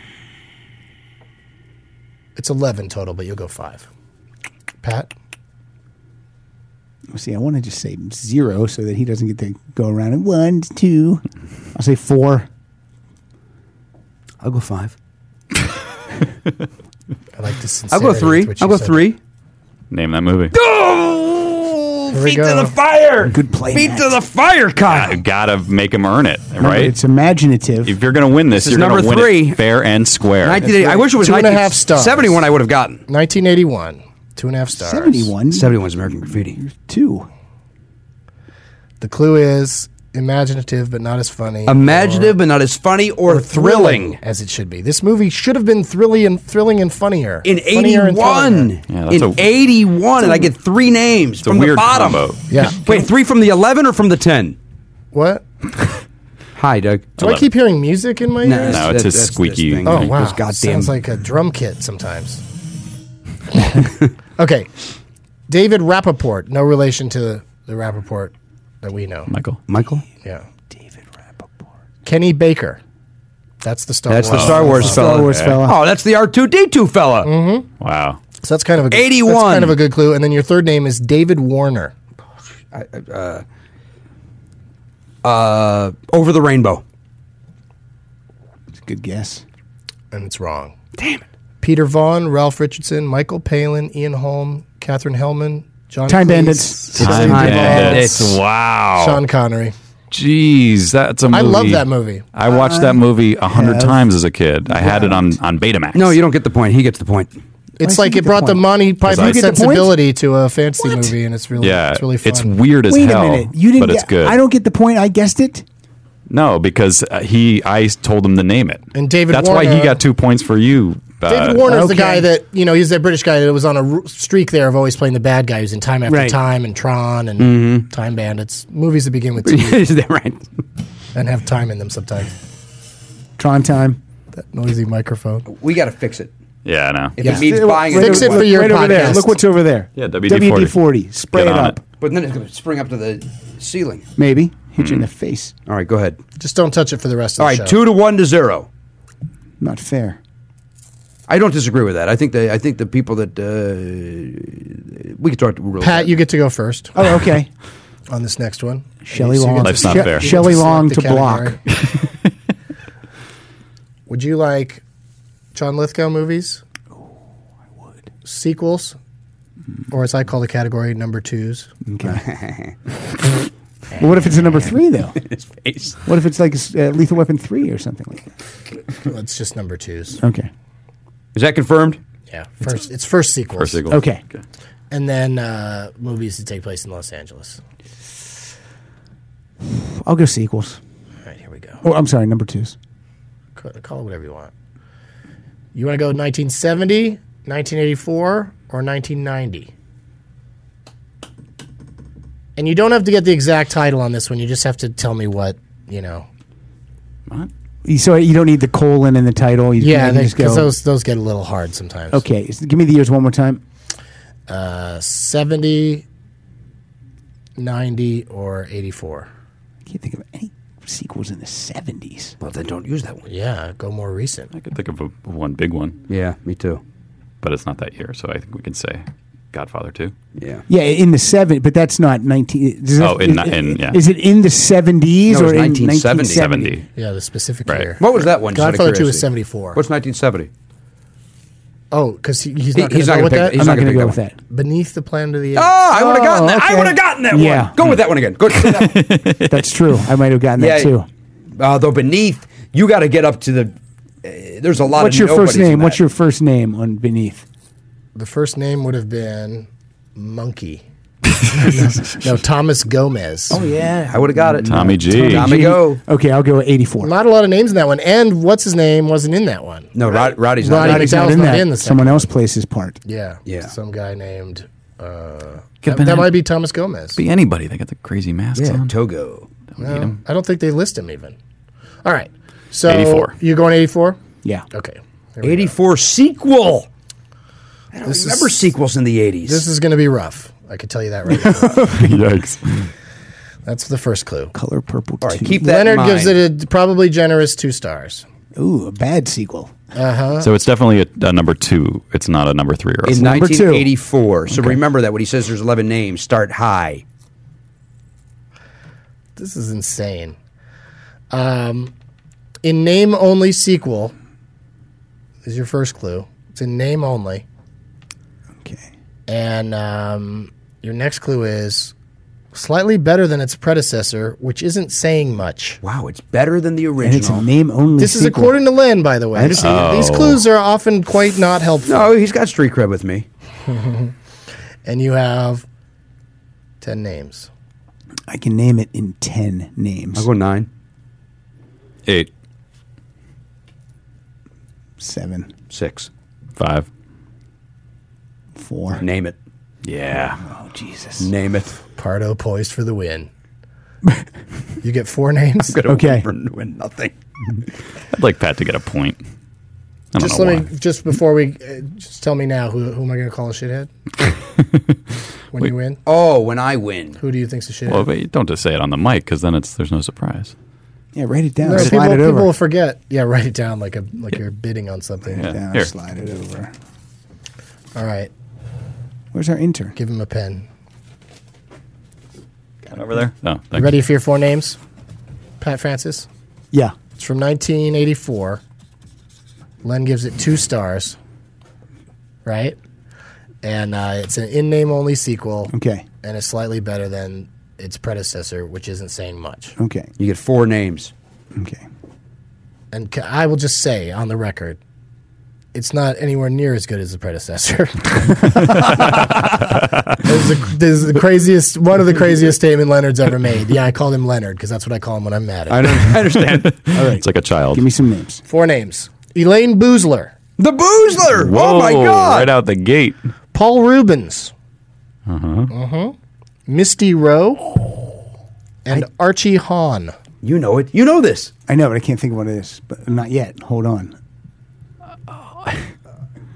It's eleven total, but you'll go five. Pat. See, I want to just say zero so that he doesn't get to go around and one, two. I'll say four. I'll go five. I like this. I'll go three. I'll go three. Name that movie. Oh, Here we feet go. to the fire. Good play, Feet Matt. to the fire, Kyle. I gotta make him earn it, Remember, right? It's imaginative. If you're gonna win this, This is you're gonna number win three. it fair and square. nineteen eighty. I wish it was Two and a nineteen half stars. seventy-one. I would have gotten. nineteen eighty-one. Two and a half stars. seventy-one. seventy-one is American Graffiti. Two. The clue is imaginative, but not as funny. Imaginative, or- but not as funny or, or thrilling. as it should be. This movie should have been thrilling and thrilling and funnier. In Funnier and eighty-one. thrillinger. Yeah, that's in a- eighty-one, and I get three names It's a from the weird bottom. combo. Yeah. Wait, three from the eleven or from the ten? What? Hi, Doug. Do I keep hearing music in my No, ears? No, it's his That's- that's squeaky- this thing. Oh Those wow! goddamn. Sounds like a drum kit sometimes. Okay, David Rappaport. No relation to the Rappaport that we know. Michael. Michael. Yeah. David Rappaport. Kenny Baker. That's the Star That's Wars. the Star Wars Star fella. Wars fella. Oh, that's the R two D two fella. Mm-hmm. Wow. So that's kind of a good, eighty-one. That's kind of a good clue. And then your third name is David Warner. Uh, Over the Rainbow. It's a good guess. And it's wrong. Damn it. Peter Vaughn, Ralph Richardson, Michael Palin, Ian Holm, Catherine Hellman, John Time Cleese, Bandits. Shelley Time Duvall, Bandits. Wow. Sean Connery. Jeez, that's a movie. I love that movie. I watched that movie a hundred have. times as a kid. I had it on, on Betamax. No, you don't get the point. He gets the point. It's I like see it the brought the point. Monty Python I get the point? sensibility to a fantasy movie, and it's really, Yeah, it's really fun. it's weird as Wait hell. a minute. You didn't but it's get, good. I don't get the point. I guessed it. No, because uh, he, I told him to name it. And David That's why he Warner- got two points for you. Uh, David Warner's the okay. guy that, you know, he's that British guy that was on a r- streak there of always playing the bad guy who's in Time After Right. Time and Tron and Mm-hmm. Time Bandits. Movies that begin with T Is that right? and have time in them sometimes. Tron time. That noisy microphone. We got to fix it. Yeah, I know. If Yeah. it means Look, buying Fix a it new for one. your right over there. podcast. Look what's over there. Yeah, W D forty. forty. Spray Get it on up. it. But then it's going to spring up to the ceiling. Maybe hit Hmm. you in the face. All right, go ahead. Just don't touch it for the rest of All the right, show. two to one to zero. Not fair. I don't disagree with that. I think the I think the people that uh, we can start real Pat, you get to go first Oh, okay. on this next one. Shelley So you Long. get to- Life's not She- fair. you get Shelley to select Long the to block. category. Would you like John Lithgow movies? Oh, I would. Sequels? Or as I call the category, number twos. Okay. Well, what if it's a number three though? his face. What if it's like uh, Lethal Weapon three or something like that? Well, it's just number twos. Okay. Is that confirmed? Yeah, first it's first sequels. First sequel. Okay. And then uh, movies that take place in Los Angeles. I'll go sequels. All right, here we go. Oh, I'm sorry, number twos. Call call it whatever you want. You want to go nineteen seventy, nineteen eighty-four, or nineteen ninety? And you don't have to get the exact title on this one. You just have to tell me what, you know. What? You- So you don't need the colon in the title. You Yeah, can just because go. those, those get a little hard sometimes. Okay, so give me the years one more time. Uh, seventy, ninety, or eighty-four. I can't think of any sequels in the seventies. Well, then don't use that one. Yeah, go more recent. I could think of a, one big one, Yeah, me too. but it's not that year, so I think we can say Godfather two. Yeah. Yeah, in the seven, but that's not nineteen. Does that- Oh, in- is, in- yeah. is it in the seventies No, or it's in nineteen seventy. seventy. Yeah, the specific Right. year. What was that one? just out of Godfather two is curiosity? seventy-four. What's nineteen seventy? Oh, because he, he's He- not going he's to not go gonna with pick- that? he's I'm not not going to gonna go pick with that that. Beneath the Planet of the Apes. Oh, I would have Oh, gotten that. I okay. would have gotten that Yeah. one. Go with that one again. Go. say that one. That's true. I might have gotten that too. Although beneath, you got to get up to the. Uh, there's a lot What's of your nobodies first in name? that. What's your first name on Beneath? The first name would have been Monkey. no, Thomas Gomez. Oh yeah, I would have got it. Tommy G. Tommy go. Okay, I'll go eighty-four. Not a lot of names in that one. And what's his name wasn't in that one. No, Rod, Roddy's Roddy not. in it. Roddy's not McDowell's in not that. in the second Someone else plays his part. Yeah. Yeah. Some guy named. Uh, Could've that been that any- might be Thomas Gomez. Be anybody. They got the crazy masks Yeah, on. Togo. Don't need No, 'em. I don't think they list him even. All right. So eighty-four. You're going eighty-four? Yeah. Okay. Here we go. eighty-four sequel. I don't This remember is- sequels in the eighties. This is going to be rough. I can tell you that right now. Yikes. That's the first clue. Color Purple All right, two. keep that in Leonard gives mind. it a probably generous two stars. Ooh, a bad sequel. So it's definitely a, a number two. It's not a number three or a in four. number two. nineteen eighty-four. So remember that when he says there's eleven names, start high. This is insane. Um, in name only sequel is your first clue. It's in name only. Okay. And um, your next clue is slightly better than its predecessor, which isn't saying much. Wow, it's better than the And original. it's a name only. This is sequel. according to Len, by the way. I understand. So these Oh. clues are often quite not helpful. No, he's got street cred with me. And you have ten names. I can name it in ten names. I'll go nine. Eight, Seven, Six. five. four. Name it. Yeah. Oh Jesus. Name it. Pardo poised for the win. You get four names. Gonna Okay. win, win nothing. I'd like Pat to get a point. I don't Just know let why. me. Just before we, uh, just tell me now. Who, who am I going to call a shithead? When you win, Oh, when I win. who do you think's a shithead? Well, but you don't just say it on the mic because then it's there's no surprise. Yeah, write it down. No, slide people, it people over. will forget. Yeah, write it down like a like you're bidding on something. Yeah. Down, Here. slide it over. All right, Where's our intern? give him a pen. Got over there? No. You Thank ready for your four names? Pat Francis. Yeah. It's from nineteen eighty-four. Len gives it two stars. Right, and uh, it's an in-name only sequel. Okay. And it's slightly better than its predecessor, which isn't saying much. Okay. You get four names. Okay. And ca- I will just say on the record, it's not anywhere near as good as the predecessor. this, is the, this is the craziest, one of the craziest statement Leonard's ever made. Yeah, I called him Leonard because that's what I call him when I'm mad I, at him. don't, I understand. All right. It's like a child. Give me some names. Four names: Elaine Boozler, The Boozler. Whoa, Oh my God. Right out the gate. Paul Rubens, uh-huh. Misty Rowe, and Archie Hahn. You know it. You know this. I know, but I can't think of what it is. But not yet. Hold on.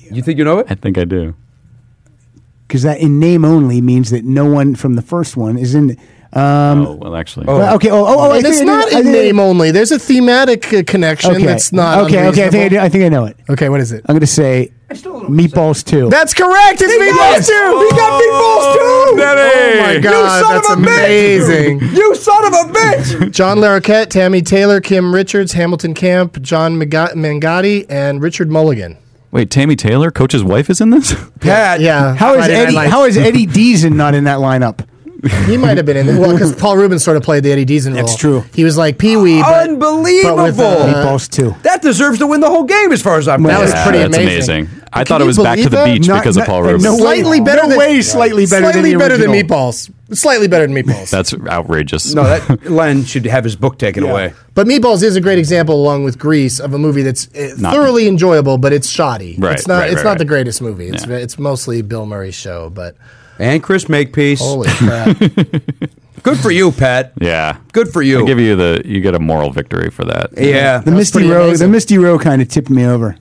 You think you know it? I think I do. Because that in name only means that no one from the first one is in. Um, oh well, actually. Oh. well, okay. Oh, oh, oh I And it's think I not did- I in did- name only. There's a thematic uh, connection Okay. that's not Okay. Okay. I think I, do, I think I know it. Okay, what is it? I'm going to say Meatballs two. That's correct. It's Meatballs too. We got Meatballs two. Oh my You god, son that's of a amazing. bitch! You son of a bitch! John Larroquette, Tammy Taylor, Kim Richards, Hamilton Camp, John Maga- Mangotti, and Richard Mulligan. Wait, Tammy Taylor, Coach's wife, is in this? Pat, Yeah. How is Friday Night Eddie? Lights. How is Eddie Deason not in that lineup? He might have been in it. Well, because Paul Rubens sort of played the Eddie Deason role. That's true. He was like Pee Wee, but Unbelievable! but with, uh, Meatballs two. that deserves to win the whole game, as far as I'm That was concerned. pretty that's amazing. amazing. I Can thought it you was Back to believe the that? Beach Not- because of not- Paul no Rubens. way. slightly better no than way slightly better slightly than the better than original. Meatballs. Slightly better than Meatballs. That's outrageous. No, that Len should have his book taken Yeah. away. But Meatballs is a great example, along with Grease, of a movie that's uh, Not- thoroughly enjoyable, but it's shoddy. Right, It's not. right, it's right, not right. the greatest movie. It's Yeah. it's mostly Bill Murray's show. But And Chris Makepeace. holy crap! Good for you, Pat. Yeah. Good for you. I give you the you get a moral victory for that. Yeah. The was Misty pretty Row. amazing. The Misty Row kind of tipped me over.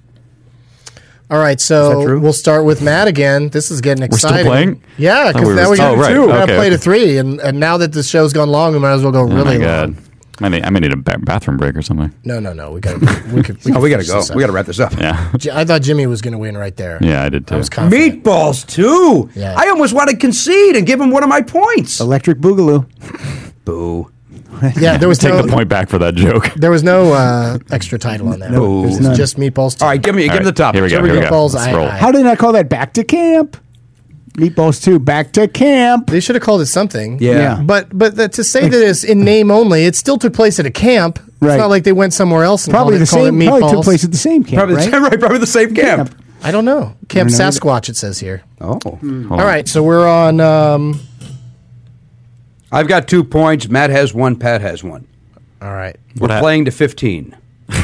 All right, Is so that true? we'll start with Matt again. This is getting We're still exciting. playing? Yeah, Thought because we now were- we got oh, right. two. We're gonna Okay, play to okay. three, and, and now that the show's gone long, we might as well go Oh really my god. long. I may, I may need a ba- bathroom break or something. No, no, no. We got. We could. Oh, we got to finish go. this up. We got to wrap this up. Yeah. J- I thought Jimmy was going to win right there. Yeah, I did too. I was confident. Meatballs, too. Yeah. I almost want to concede and give him one of my points. Electric Boogaloo. Boo. Yeah, there was Take no. the point back for that joke. There was no uh, extra title on that. No, it there's was none. just Meatballs. Too. All right, give me, All give me right, the top. here we go, Here we here go. we go. Meatballs. Let's I, roll. I, How did I call that? Back to camp. Meatballs two. Back to camp. They should have called it something. Yeah. Yeah. But but that, to say that it's in name only, it still took place at a camp. Right. It's not like they went somewhere else and Probably called the it, called same. it Probably Meatballs. took place at the same camp. Probably, right? the, right, probably the same camp. Camp. I don't know. Camp I don't know either. Sasquatch. It says here. Oh. Hold All on. right, so we're on. Um, I've got two points. Matt has one. Pat has one. all right. We're hap- playing to fifteen.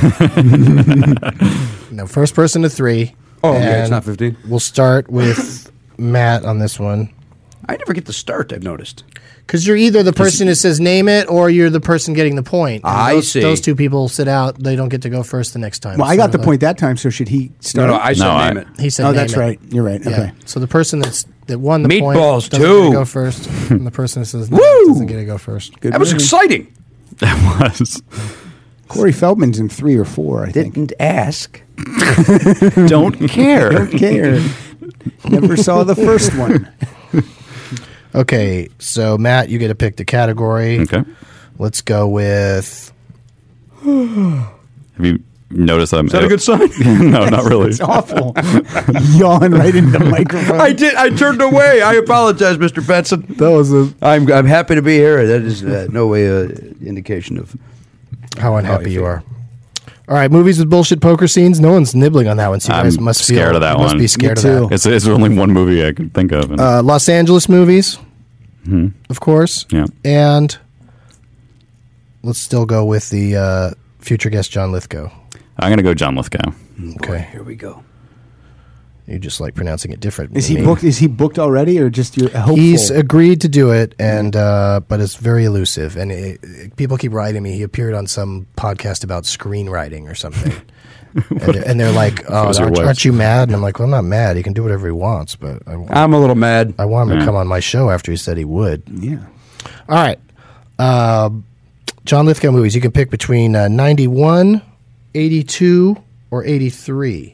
No, first person to three. Oh, okay. It's And not fifteen. We'll start with Matt on this one. I never get to start, I've noticed. Because you're either the person who says name it or you're the person getting the point. And I those, see. Those two people sit out. They don't get to go first the next time. Well, I So, got the like, point that time. So should he No, start? no, I said No, I- name it. He said oh, name that's it. right. You're right. Yeah. Okay. So the person that's that won the point Meatballs, doesn't too. get to go first, and the person that says name Woo! it doesn't get to go first. Good That was movie. exciting. That was. Corey Feldman's in three or four. I think. Didn't ask. Don't care. Don't care. Never saw the first one. Okay, so Matt, you get to pick the category. Okay. Let's go with. Have you noticed I'm? Is that a good sign? No, not really. It's awful. Yawn right into the microphone. I did. I turned away. I apologize, Mister Benson. That was a, I'm I'm happy to be here. That is uh, no way uh, indication of. how unhappy you you feel. are. All right, movies with bullshit poker scenes. No one's nibbling on that one. So you I'm guys must feel, scared of that you must one. be scared Me of too. It's, it's only one movie I can think of. And, that. Uh, Los Angeles movies, of course. yeah. And let's still go with the uh, future guest John Lithgow. I'm gonna go John Lithgow. Okay, Here we go. you just like pronouncing it different. Is than he me. booked? Is he booked already, or just you're hopeful? He's agreed to do it, and uh, but it's very elusive. And it, it- people keep writing me. He appeared on some podcast about screenwriting or something, and, they're, and they're like, "Oh, was your aren't, wife. aren't you mad?" And I'm like, "Well, I'm not mad. He can do whatever he wants, but I want, I'm a little mad. I want him to Yeah. come on my show after he said he would." yeah. All right, uh, John Lithgow movies. You can pick between uh, ninety-one, eighty-two, or eighty-three.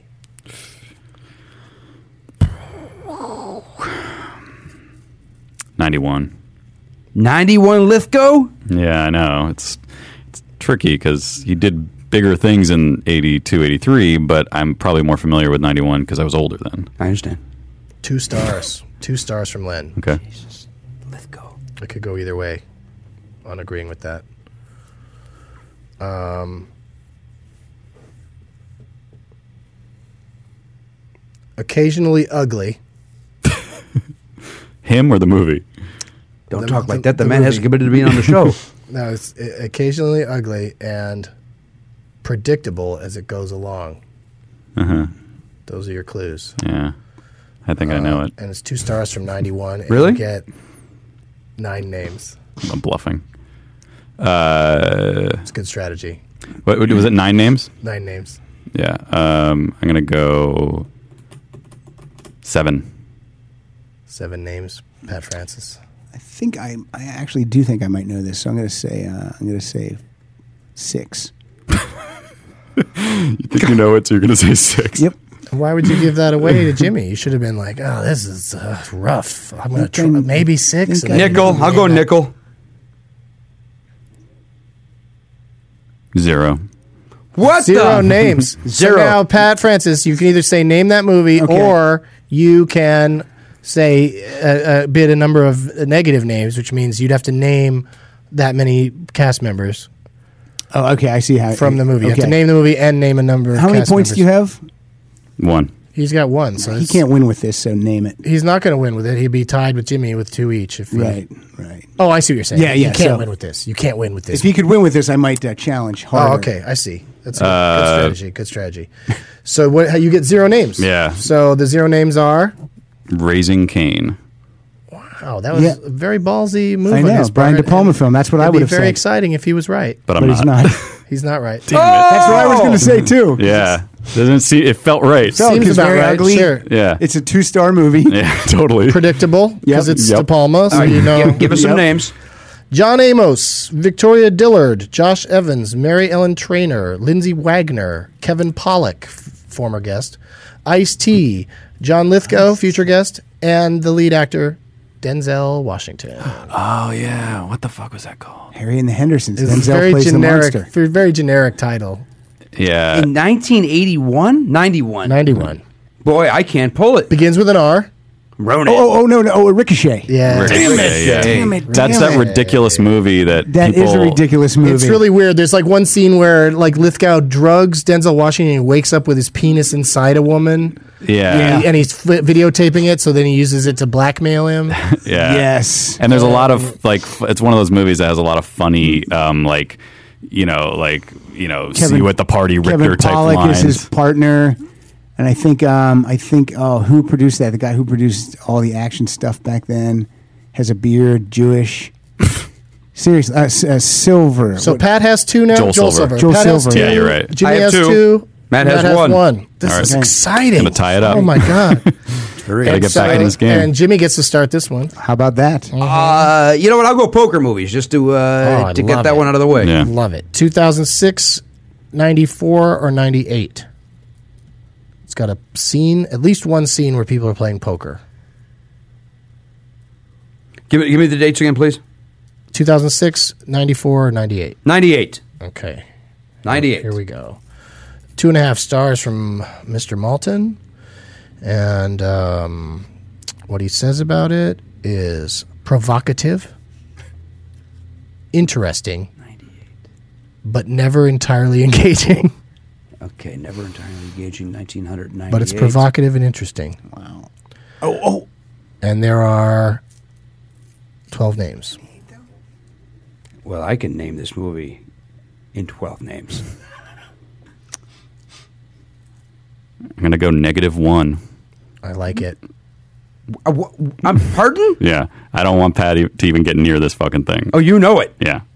ninety-one. ninety-one Lithgow. Yeah, I know. It's it's tricky because he did bigger things in eighty-two, eighty-three, but I'm probably more familiar with ninety-one because I was older then. I understand. Two stars. Two stars from Len. Okay. Lithgow. I could go either way on agreeing with that. Um, occasionally ugly. Him or the movie? Don't The- talk the- like that. The, the man movie. hasn't committed to being on the show. No, it's uh, occasionally ugly and predictable as it goes along. Uh-huh. Those are your clues. Yeah. I think I know it. And it's two stars from ninety-one. And Really? You get nine names. I'm bluffing. Uh, It's good strategy. what was it? Nine names? Nine names. Yeah. Um, I'm gonna go Seven. Seven names. Pat Francis. I think I, I actually do think I might know this, so I'm going to say, uh, I'm going to say six. You think you know it, so you're going to say six. Yep. Why would you give that away to Jimmy? You should have been like, "Oh, this is uh, rough. I'm going to try Think I- maybe six." think and I- then- Nickel. I'll go nickel. Zero. What Zero the? names. Zero. So now, Pat Francis, you can either say name that movie, Okay. or you can say a, a bid a number of negative names, which means you'd have to name that many cast members Oh, okay. I see how. from the movie. You have to Okay. name the movie and name a number. Of How many cast points members. do you have? One. He's got one, so He it's- can't win with this, so name it. He's not going to win with it. He'd be tied with Jimmy with two each. If he, Right, right. Oh, I see what you're saying. Yeah, You yeah, can't so- win with this. You can't win with this. If he could win with this, I might uh, challenge harder. Oh, okay. I see. That's a Uh, good strategy. Good strategy. So what? How you get zero names? Yeah. So the zero names are. Raising Cain. Wow, that was Yeah. a very ballsy move. I on know, his Brian part, De Palma and film. That's what I it'd would be have very said. exciting if he was right, But I'm But he's not. not. he's not right. That's what I was going to say too. Yeah. Doesn't see. It felt right. Felt- Seems Because about very right. ugly. Sure. Yeah. It's a two-star movie. Yeah. Totally. Predictable because Yep. it's Yep. De Palma, so All right, you know. give, give us some Yep. names. John Amos, Victoria Dillard, Josh Evans, Mary Ellen Trainor, Lindsay Wagner, Kevin Pollak, f- former guest, Ice-T, John Lithgow, future guest, and the lead actor, Denzel Washington. Oh yeah. What the fuck was that called? Harry and the Hendersons. It's Denzel a very plays generic, the monster. very, very generic title. Yeah. In nineteen eighty-one? ninety-one. ninety-one. Boy, I can't pull it. Begins with an R. Ronan. Oh, oh, oh, no, no. Oh, Ricochet. Yeah. Ricochet, yeah. Damn it. That's damn that it. ridiculous movie that That people, is a ridiculous movie. It's really weird. There's like one scene where like Lithgow drugs Denzel Washington and he wakes up with his penis inside a woman. Yeah. And he's fi- videotaping it, so then he uses it to blackmail him. Yeah. Yes. And there's a lot of like f- it's one of those movies that has a lot of funny um like you know like you know see you at the party Richter Kevin type Pollak lines. is his partner, and I think um, I think oh, who produced that? The guy who produced all the action stuff back then has a beard, Jewish. Seriously, uh, S- uh, Silver. So What- Pat has two now. Joel Silver. Joel Pat has Silver. two. Yeah, you're right. Jimmy I have has two. two. Matt has one. This All is right. exciting. Gonna tie it up. Oh my god! Very Gotta get back in this game. And Jimmy gets to start this one. How about that? Uh, you know what? I'll go poker movies just to uh, Oh, I to get love that it. one out of the way. Yeah. Love it. two thousand six, ninety-four, or ninety-eight. It's got a scene, at least one scene where people are playing poker. Give me, give me the dates again, please. two thousand six, ninety-four, or ninety-eight. ninety-eight. Okay. ninety-eight. Here we go. Two and a half stars from Mister Malton. And um, what he says about it is provocative, interesting, but never entirely engaging. Okay, never entirely engaging. nineteen ninety-eight. But it's provocative and interesting. Oh, oh, And there are twelve names. Well, I can name this movie in twelve names. I'm gonna go negative one. I like it. Uh, wh- I'm pardon? Yeah. I don't want Pat e- to even get near this fucking thing. Oh, you know it. Yeah.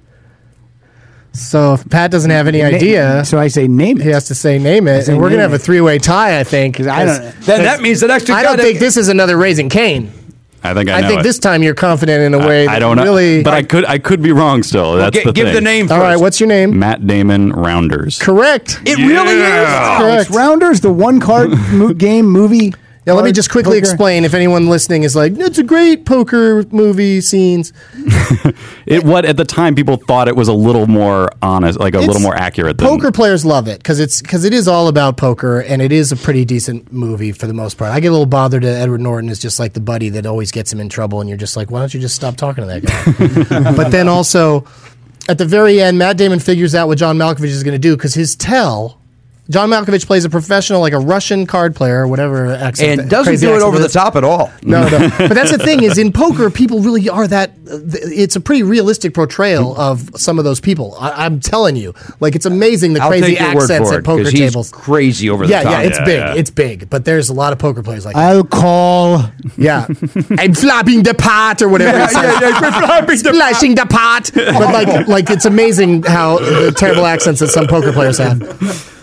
So if Pat doesn't have any idea, So I say name it. he has to say name it. say And we're going to name have a it. three-way tie, I think. I don't. Then that means that extra. I don't guy think that- this is another Raising Cain. I think I, I, know think it. this time you're confident in a way I, that I don't know, really... but I could I could be wrong still. That's Gi- the give thing. the name first. All right, what's your name? Matt Damon Rounders. Correct. It really is. Yeah. Correct. It's Rounders, the one card mo- game movie. Now, let me card just quickly poker. explain if anyone listening is like, it's a great poker movie scenes. It what at the time people thought it was a little more honest, like a It's- little more accurate. Than, Poker players love it because it's because it is all about poker, and it is a pretty decent movie for the most part. I get a little bothered that Edward Norton is just like the buddy that always gets him in trouble, and you're just like, why don't you just stop talking to that guy? But then also, at the very end, Matt Damon figures out what John Malkovich is going to do because his tell. John Malkovich plays a professional, like a Russian card player, or whatever accent. And doesn't crazy do it accent over the is. top at all. No, no. But that's the thing is in poker, people really are that. Uh, th- it's a pretty realistic portrayal of some of those people. I, I'm telling you, like it's amazing the I'll crazy take your word accents for at it poker because he's tables. crazy over the Yeah, top. yeah, it's Yeah, big. yeah. It's big. But there's a lot of poker players like that. I'll call. Yeah, I'm flopping the pot or whatever. Yeah, he says. yeah, yeah, we're flopping the Splashing the pot. But like, like it's amazing how the terrible accents that some poker players have.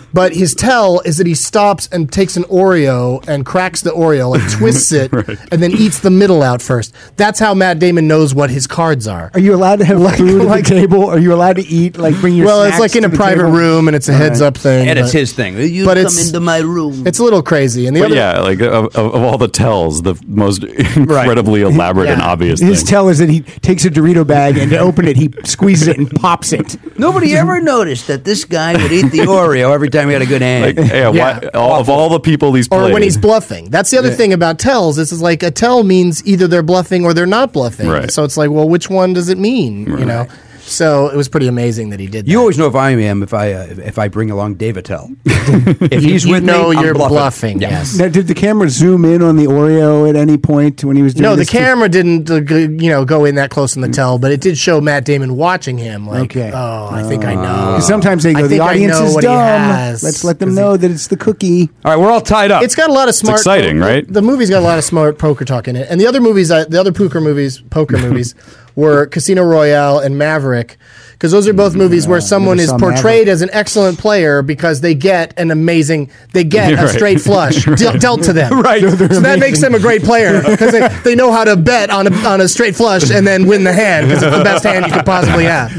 But his tell is that he stops and takes an Oreo and cracks the Oreo, like twists it, Right. and then eats the middle out first. That's how Matt Damon knows what his cards are. Are you allowed to have Like- food like- at the table? Are you allowed to eat? Like bring your Well, it's snacks like in to a the private table? room, and it's a heads up thing. And it's but his thing. You but come it's- into my room. It's a little crazy. And the But other, yeah, like of, of, of all the tells, the most incredibly elaborate and Yeah. obvious His thing. tell is that he takes a Dorito bag and to open it, he squeezes it and pops it. Nobody ever noticed that this guy would eat the Oreo every time he had a good hand. Like, yeah, Yeah. why, all, of all the people he's or played, when he's bluffing. That's the other thing about tells. Is is like a tell means either they're bluffing or they're not bluffing. Right. So it's like, well, which one does it mean? You know. So it was pretty amazing that he did that. You always know if I am if I uh, if I bring along Dave Attell. If he's you with know me, I'm you're bluffing. bluffing. Yeah. Yes. Now, did the camera zoom in on the Oreo at any point when he was doing No, the this? camera didn't, uh, g- you know, go in that close in the tell, but it did show Matt Damon watching him. Like, Okay. oh, I think I know. Because sometimes they I go, the think I audience know is what he dumb. has." Let's let them 'Cause know that it's the cookie. All right, we're all tied up. It's got a lot of smart. exciting, the- right? The movie's got a lot of smart poker talk in it, and the other movies, I, the other poker movies, poker movies, were Casino Royale and Maverick, because those are both movies where someone never is saw portrayed Maverick. as an excellent player because they get an amazing, they get a Right. straight flush de- dealt to them. Right. So that makes them a great player because they, they know how to bet on a on a straight flush and then win the hand because it's the best hand you could possibly have.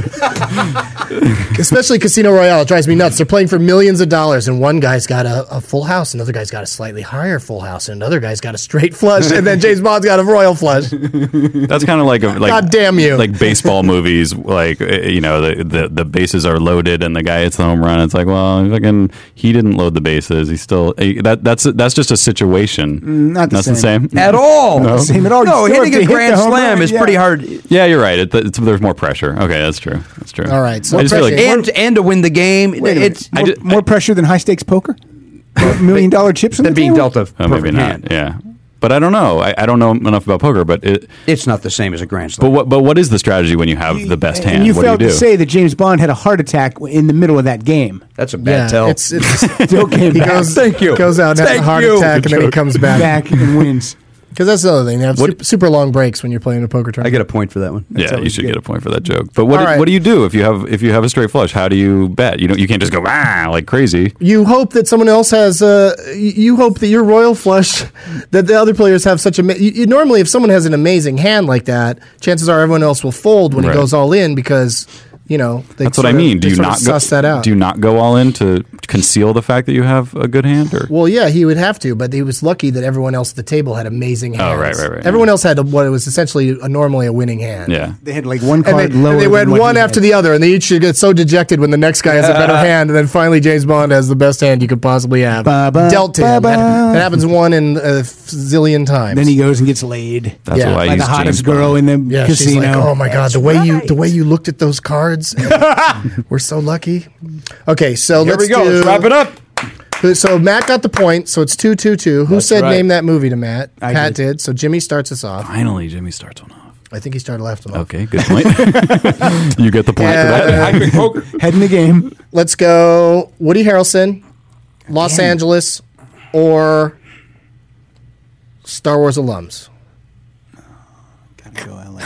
Especially Casino Royale, it drives me nuts. They're playing for millions of dollars, and one guy's got a, a full house, another guy's got a slightly higher full house, and another guy's got a straight flush, and then James Bond's got a royal flush. That's kind of like a, like God damn you. like baseball movies. Like uh, you know, the, the the bases are loaded and the guy hits the home run. It's like, well, fucking, he didn't load the bases. He still uh, that that's that's just a situation. not the that's same. the same at all. No. Same at all. No, You still hitting have a to hit grand the home slam run, is yeah. pretty hard. Yeah, you're right. It, it's, there's more pressure. Okay, that's true. That's true. All right, so I just feel like pressure. And and to win the game, Wait a minute. it's More, I ju- more pressure than high stakes poker? Million dollar chips on than the being table? dealt a oh, maybe perfect not. hand. Yeah, but I don't know. I, I don't know enough about poker. But it. It's not the same as a grand But slam. what? But what is the strategy when you have the best hand? And you what do you failed do? to say that James Bond had a heart attack in the middle of that game. That's a bad Yeah, tell. it's, it's Still came he back, goes, Thank you. goes out and has a Thank heart you. attack, and then he comes back. back and wins. Because that's the other thing. They have super, super long breaks when you're playing a poker I tournament. get a point for that one. Yeah, you always should good. get a point for that joke. But what All do, right. what do you do if you have if you have a straight flush? How do you bet? You don't you can't just go ah like crazy. You hope that someone else has. Uh, you you hope that your royal flush, that the other players have such a. ma- You, you, normally, if someone has an amazing hand like that, chances are everyone else will fold when Right. he goes all in because you know they That's what I sort of- mean. Do they you sort of not go, suss that out? Do you not go all in to conceal the fact that you have a good hand? Or Well, yeah, he would have to, but he was lucky that everyone else at the table had amazing hands. Oh, right, right, right, Everyone yeah. else had a, what was essentially a, normally a winning hand. yeah, They had like one And card they, lower. and they went than what one he after had. the other, and they each get so dejected when the next guy has a better hand, and then finally James Bond has the best hand you could possibly have Ba-ba, dealt to him. ba-ba. That, that happens one in a zillion times. Then he goes and gets laid. that's Yeah, why I By use the hottest James girl Bond. in the yeah, she's casino. like, oh my god, the way you the way you looked at those cards, we're so lucky. Okay, so Here let's we go. do. Let's wrap it up. So Matt got the point. So it's two two two. Who That's said right. name that movie to Matt? I Pat did. did. So Jimmy starts us off. Finally, Jimmy starts one off. I think he started left off. Okay, good point. You get the point Yeah. for that. I pick poker. Head in the game. Let's go Woody Harrelson, Los Angeles, or Star Wars alums. Gotta go L A.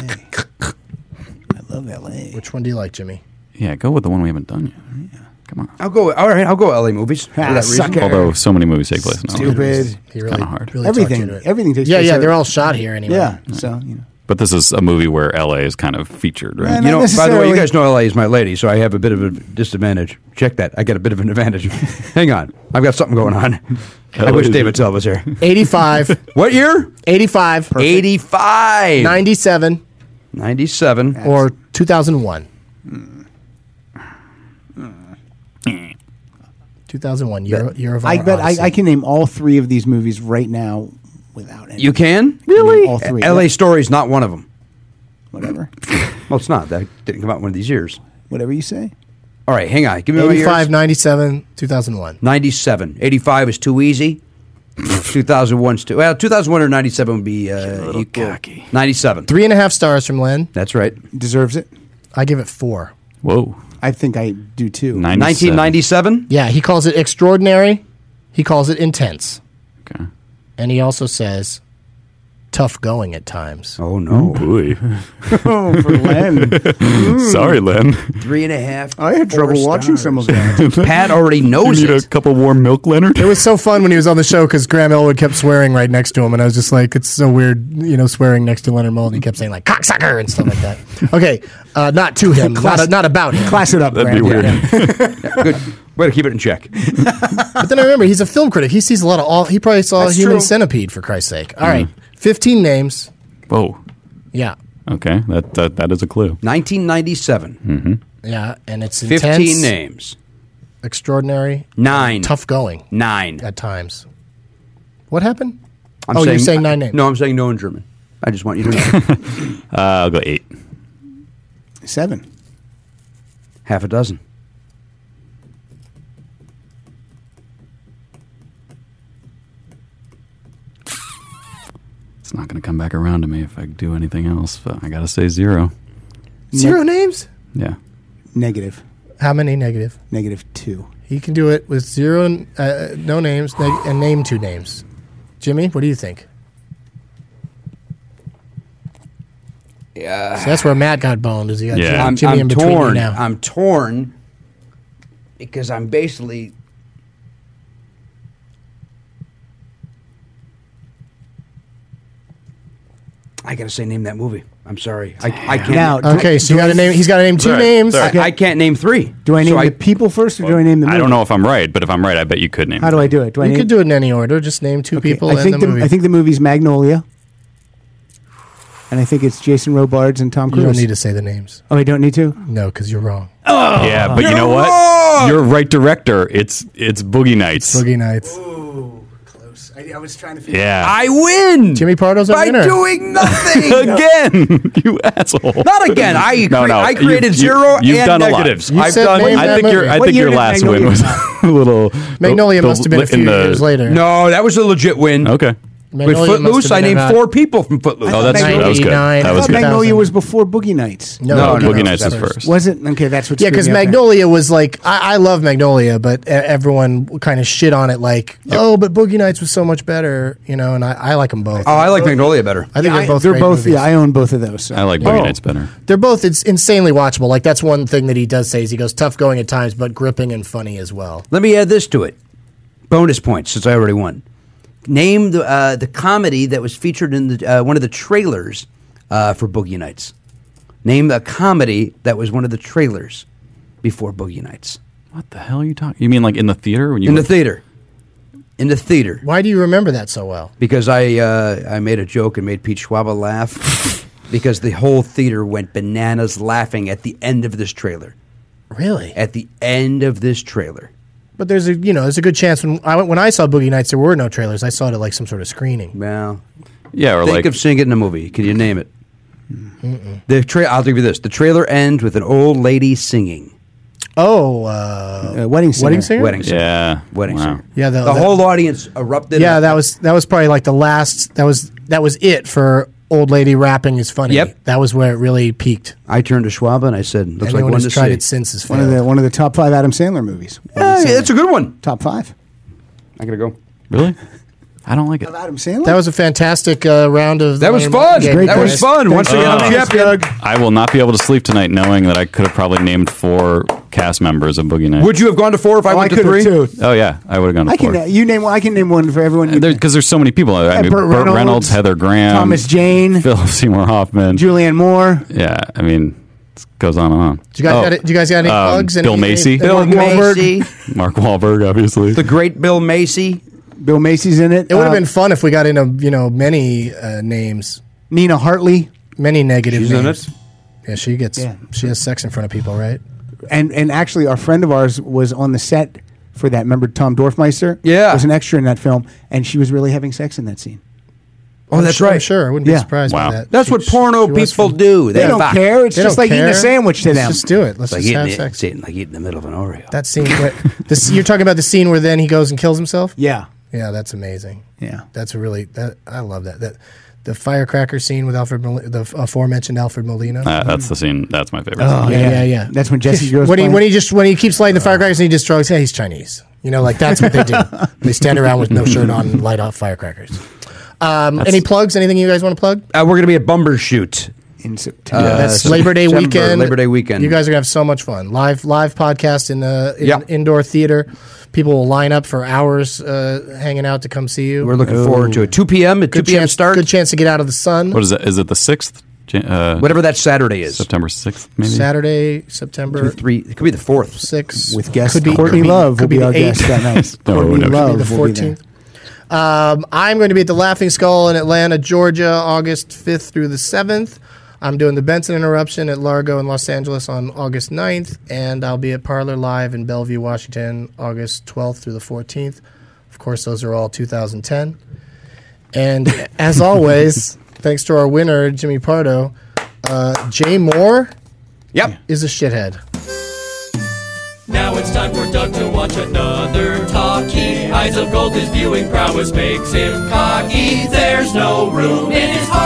I love L A. Which one do you like, Jimmy? Yeah, go with the one we haven't done yet. Come on. I'll go. All right, I'll go L A movies for Ah, that reason. sucker. Although so many movies take place now. Stupid. He really, kinda hard. really talked Everything. you into it. Everything takes Yeah, place yeah, there. they're all shot here anyway. Yeah. So, you know. But this is a movie where L A is kind of featured, right? Man, You know, Not by the way, you necessarily. guys know L A is my lady, so I have a bit of a disadvantage. Check that. I got a bit of an advantage. Hang on. I've got something going on. I wish is David it? Tell was here. eighty-five, What year? eighty-five, eighty-five. ninety-seven, ninety-seven. or two thousand one. two thousand one, year, year of I our bet Odyssey. I, I can name all three of these movies right now without any. You can? Really? All three. L A Yeah. Story's not one of them. Whatever. Well, it's not. That didn't come out one of these years. Whatever you say. All right, hang on. Give me my eighty-five, years. ninety-seven, two thousand one. ninety-seven. eighty-five is too easy. two thousand one's too... Well, two thousand one or ninety-seven would be uh, little equal. cocky. ninety-seven. Three and a half stars from Len. That's right. Deserves it. I give it four. Whoa. I think I do too. ninety-seven. nineteen ninety-seven? Yeah, he calls it extraordinary. He calls it intense. Okay. And he also says tough going at times. Oh no! Ooh. Oh, for Len. Sorry, Len. Three and a half. I had four trouble watching stars. some of that. Pat already knows You need it. a cup of warm milk, Leonard? It was so fun when he was on the show because Graham Elwood kept swearing right next to him, and I was just like, it's so weird, you know, swearing next to Leonard Maltin. He kept saying like cocksucker and stuff like that. Okay, uh, not to him, not, a, not about him. Class it up, That'd Graham. be weird. Yeah, good. Way to keep it in check. But then I remember he's a film critic. He sees a lot of all. He probably saw That's Human true. Centipede for Christ's sake. All right, fifteen names. Whoa. Yeah, Okay, that, that that is a clue. nineteen ninety-seven. yeah, and it's Fifteen intense, names. extraordinary, Nine. tough going Nine. at times. What happened? I'm oh, you're saying nine names. No, I'm saying no in German. I just want you to know. Uh, I'll go eight. Seven. Half a dozen. It's not going to come back around to me if I do anything else, but I got to say zero. Zero names? Yeah. Negative. How many negative? Negative two. He can do it with zero, uh, no names, neg- and name two names. Jimmy, what do you think? Yeah. So that's where Matt got boned. Is he got Yeah. Jimmy, I'm, Jimmy I'm in between you torn. now? I'm torn because I'm basically. I gotta say, name that movie. I'm sorry, I, I can't. Now, okay, so you got to name. He's got to name two Sorry, names. sorry. I, I can't name three. Do I name So the people first, or do I name the movie? I don't know if I'm right, but if I'm right, I bet you could name How it. do I do it? Do I You name could do it in any order. Just name two Okay, people I and think the movie. I think the movie's Magnolia. And I think it's Jason Robards and Tom you Cruise. don't need to say the names. Oh, I don't need to? No, because you're wrong. Yeah, but you know what? wrong! You're right director. It's it's Boogie Nights. Boogie Nights. Close. I, I was trying to figure Yeah. I win. Jimmy Pardo's our by winner. doing nothing. Again, you asshole. Not again. I No, cre- no. I You- created you- zero You've and done negatives. a lot. You I've said done. name I that think your. movie. I What think year your did last Magnolia win was come a little. Magnolia the- must have been a in few the- years later. No, that was a legit win. Okay. With Magnolia must Footloose, have I been named about four people from Footloose. Oh, that's Magnolia- that was good. ninety-nine. That I was thought good. Magnolia was before Boogie Nights. No, No, no, Boogie no, Nights that was first. Was it? Okay, that's what Yeah, screwed because me up there. Magnolia was like, I, I love Magnolia, but e- everyone kind of shit on it like, oh, but Boogie Nights was so much better, you know, and I, I like them both. Oh, I like Magnolia better. I think Yeah, they're both they're great both. movies. Yeah, I own both of those. So. I like Boogie Oh. Nights better. They're both it's insanely watchable. Like, that's one thing that he does say is he goes tough going at times, but gripping and funny as well. Let me add this to it. Bonus points, since I already won. Name the uh, the comedy that was featured in the uh, one of the trailers uh, for Boogie Nights. Name a comedy that was one of the trailers before Boogie Nights. What the hell are you talking? You mean like in the theater when you In the went- theater. In the theater. Why do you remember that so well? Because I uh, I made a joke and made Pete Schwaba laugh. Because the whole theater went bananas laughing at the end of this trailer. Really? At the end of this trailer. But there's a you know there's a good chance when I when I saw Boogie Nights there were no trailers. I saw it at like some sort of screening. Well, Yeah, or think like of seeing it in a movie. Can you name it? The tra- I'll give you this. The trailer ends with an old lady singing. Oh, uh, Uh, Wedding Singer. Wedding Singer. Wedding singer. yeah, Wedding wow. singer. Yeah, the, The that- whole audience erupted. Yeah, up. that was that was probably like the last. That was that was it for old lady rapping is funny. Yep. That was where it really peaked. I turned to Schwaba and I said, "Looks Anyone like one who's to tried see." it since is One of the failed. one of the top five Adam Sandler movies. Yeah, yeah, that's a good one. Top five. I gotta go. Really? I don't like it. Of Adam Sandler. That was a fantastic uh, round of. That was Lane fun. Game. Great That was guys. fun. Once Thanks again, for I'm having us, champion. I will not be able to sleep tonight knowing that I could have probably named four cast members of Boogie Nights. Would you have gone to four if I Oh, I went to could have three? too. Oh yeah, I would have gone to I four. can. You name one. I can name one for everyone. You Because there's so many people. I mean, Burt Burt, Reynolds, Reynolds, Heather Graham, Thomas Jane, Philip Seymour Hoffman. Julianne Moore. Yeah, I mean, it goes on and on. Do you guys Oh, got it? Do you guys got any um, plugs? Bill Any- Macy. any- Bill Mark Wahlberg? Macy, Mark Wahlberg, obviously. the great Bill Macy. Bill Macy's in it. It would have Uh, been fun if we got into you know many uh, names, Nina Hartley, many negative She's in names. it. Yeah, she gets. Yeah. She has sex in front of people, right? and and actually, our friend of ours was on the set for that. Remember Tom Dorfmeister? Yeah. was an extra in that film, and she was really having sex in that scene. Oh, that's sure, right. Sure, I wouldn't Yeah. be surprised Wow. by that. That's She- what porno she was people from- do. They, don't fuck. care. It's They just don't like eating care. a sandwich to Let's them. just do it. Let's It's like just have eating, sex. it's eating, like eating the middle of an Oreo. That scene. Where, this, you're talking about the scene where then he goes and kills himself. Yeah, Yeah, that's amazing. yeah. That's a really that I love that that the firecracker scene with Alfred Mol- the aforementioned Alfred Molina. Uh, that's the scene. That's my favorite. Oh, yeah, yeah, yeah. That's when Jesse goes. when he playing. when he just when he keeps lighting the firecrackers and he just throws, hey, he's Chinese. You know, like that's what they do. They stand around with no shirt on and light off firecrackers. Um, any plugs? Anything you guys want to plug? Uh, we're going to be at Bumbershoot. In September. Uh, That's so- Labor Day September, weekend. Labor Day weekend. You guys are gonna have so much fun. Live live podcast in uh in Yeah. indoor theater. People will line up for hours uh, hanging out to come see you. We're looking forward to it. two p.m. at good two p.m. chance, start. Good chance to get out of the sun. What is it? Is it the sixth? Uh, Whatever that Saturday is. September sixth, maybe. Saturday, September Two, three. It could be the fourth. sixth. With guest Could be- Courtney could be- Love will could be be the our guest eighth. that night. No, Courtney no. Love Could be the will be there. fourteenth. Um, I'm going to be at the Laughing Skull in Atlanta, Georgia, August fifth through the seventh. I'm doing the Benson Interruption at Largo in Los Angeles on August ninth, and I'll be at Parlor Live in Bellevue, Washington, August twelfth through the fourteenth. Of course, those are all two thousand ten. And as always, thanks to our winner, Jimmy Pardo, uh, Jay Moore Yep. is a shithead. Now it's time for Doug to watch another talkie. Eyes of gold, his viewing prowess makes him cocky. There's no room in his heart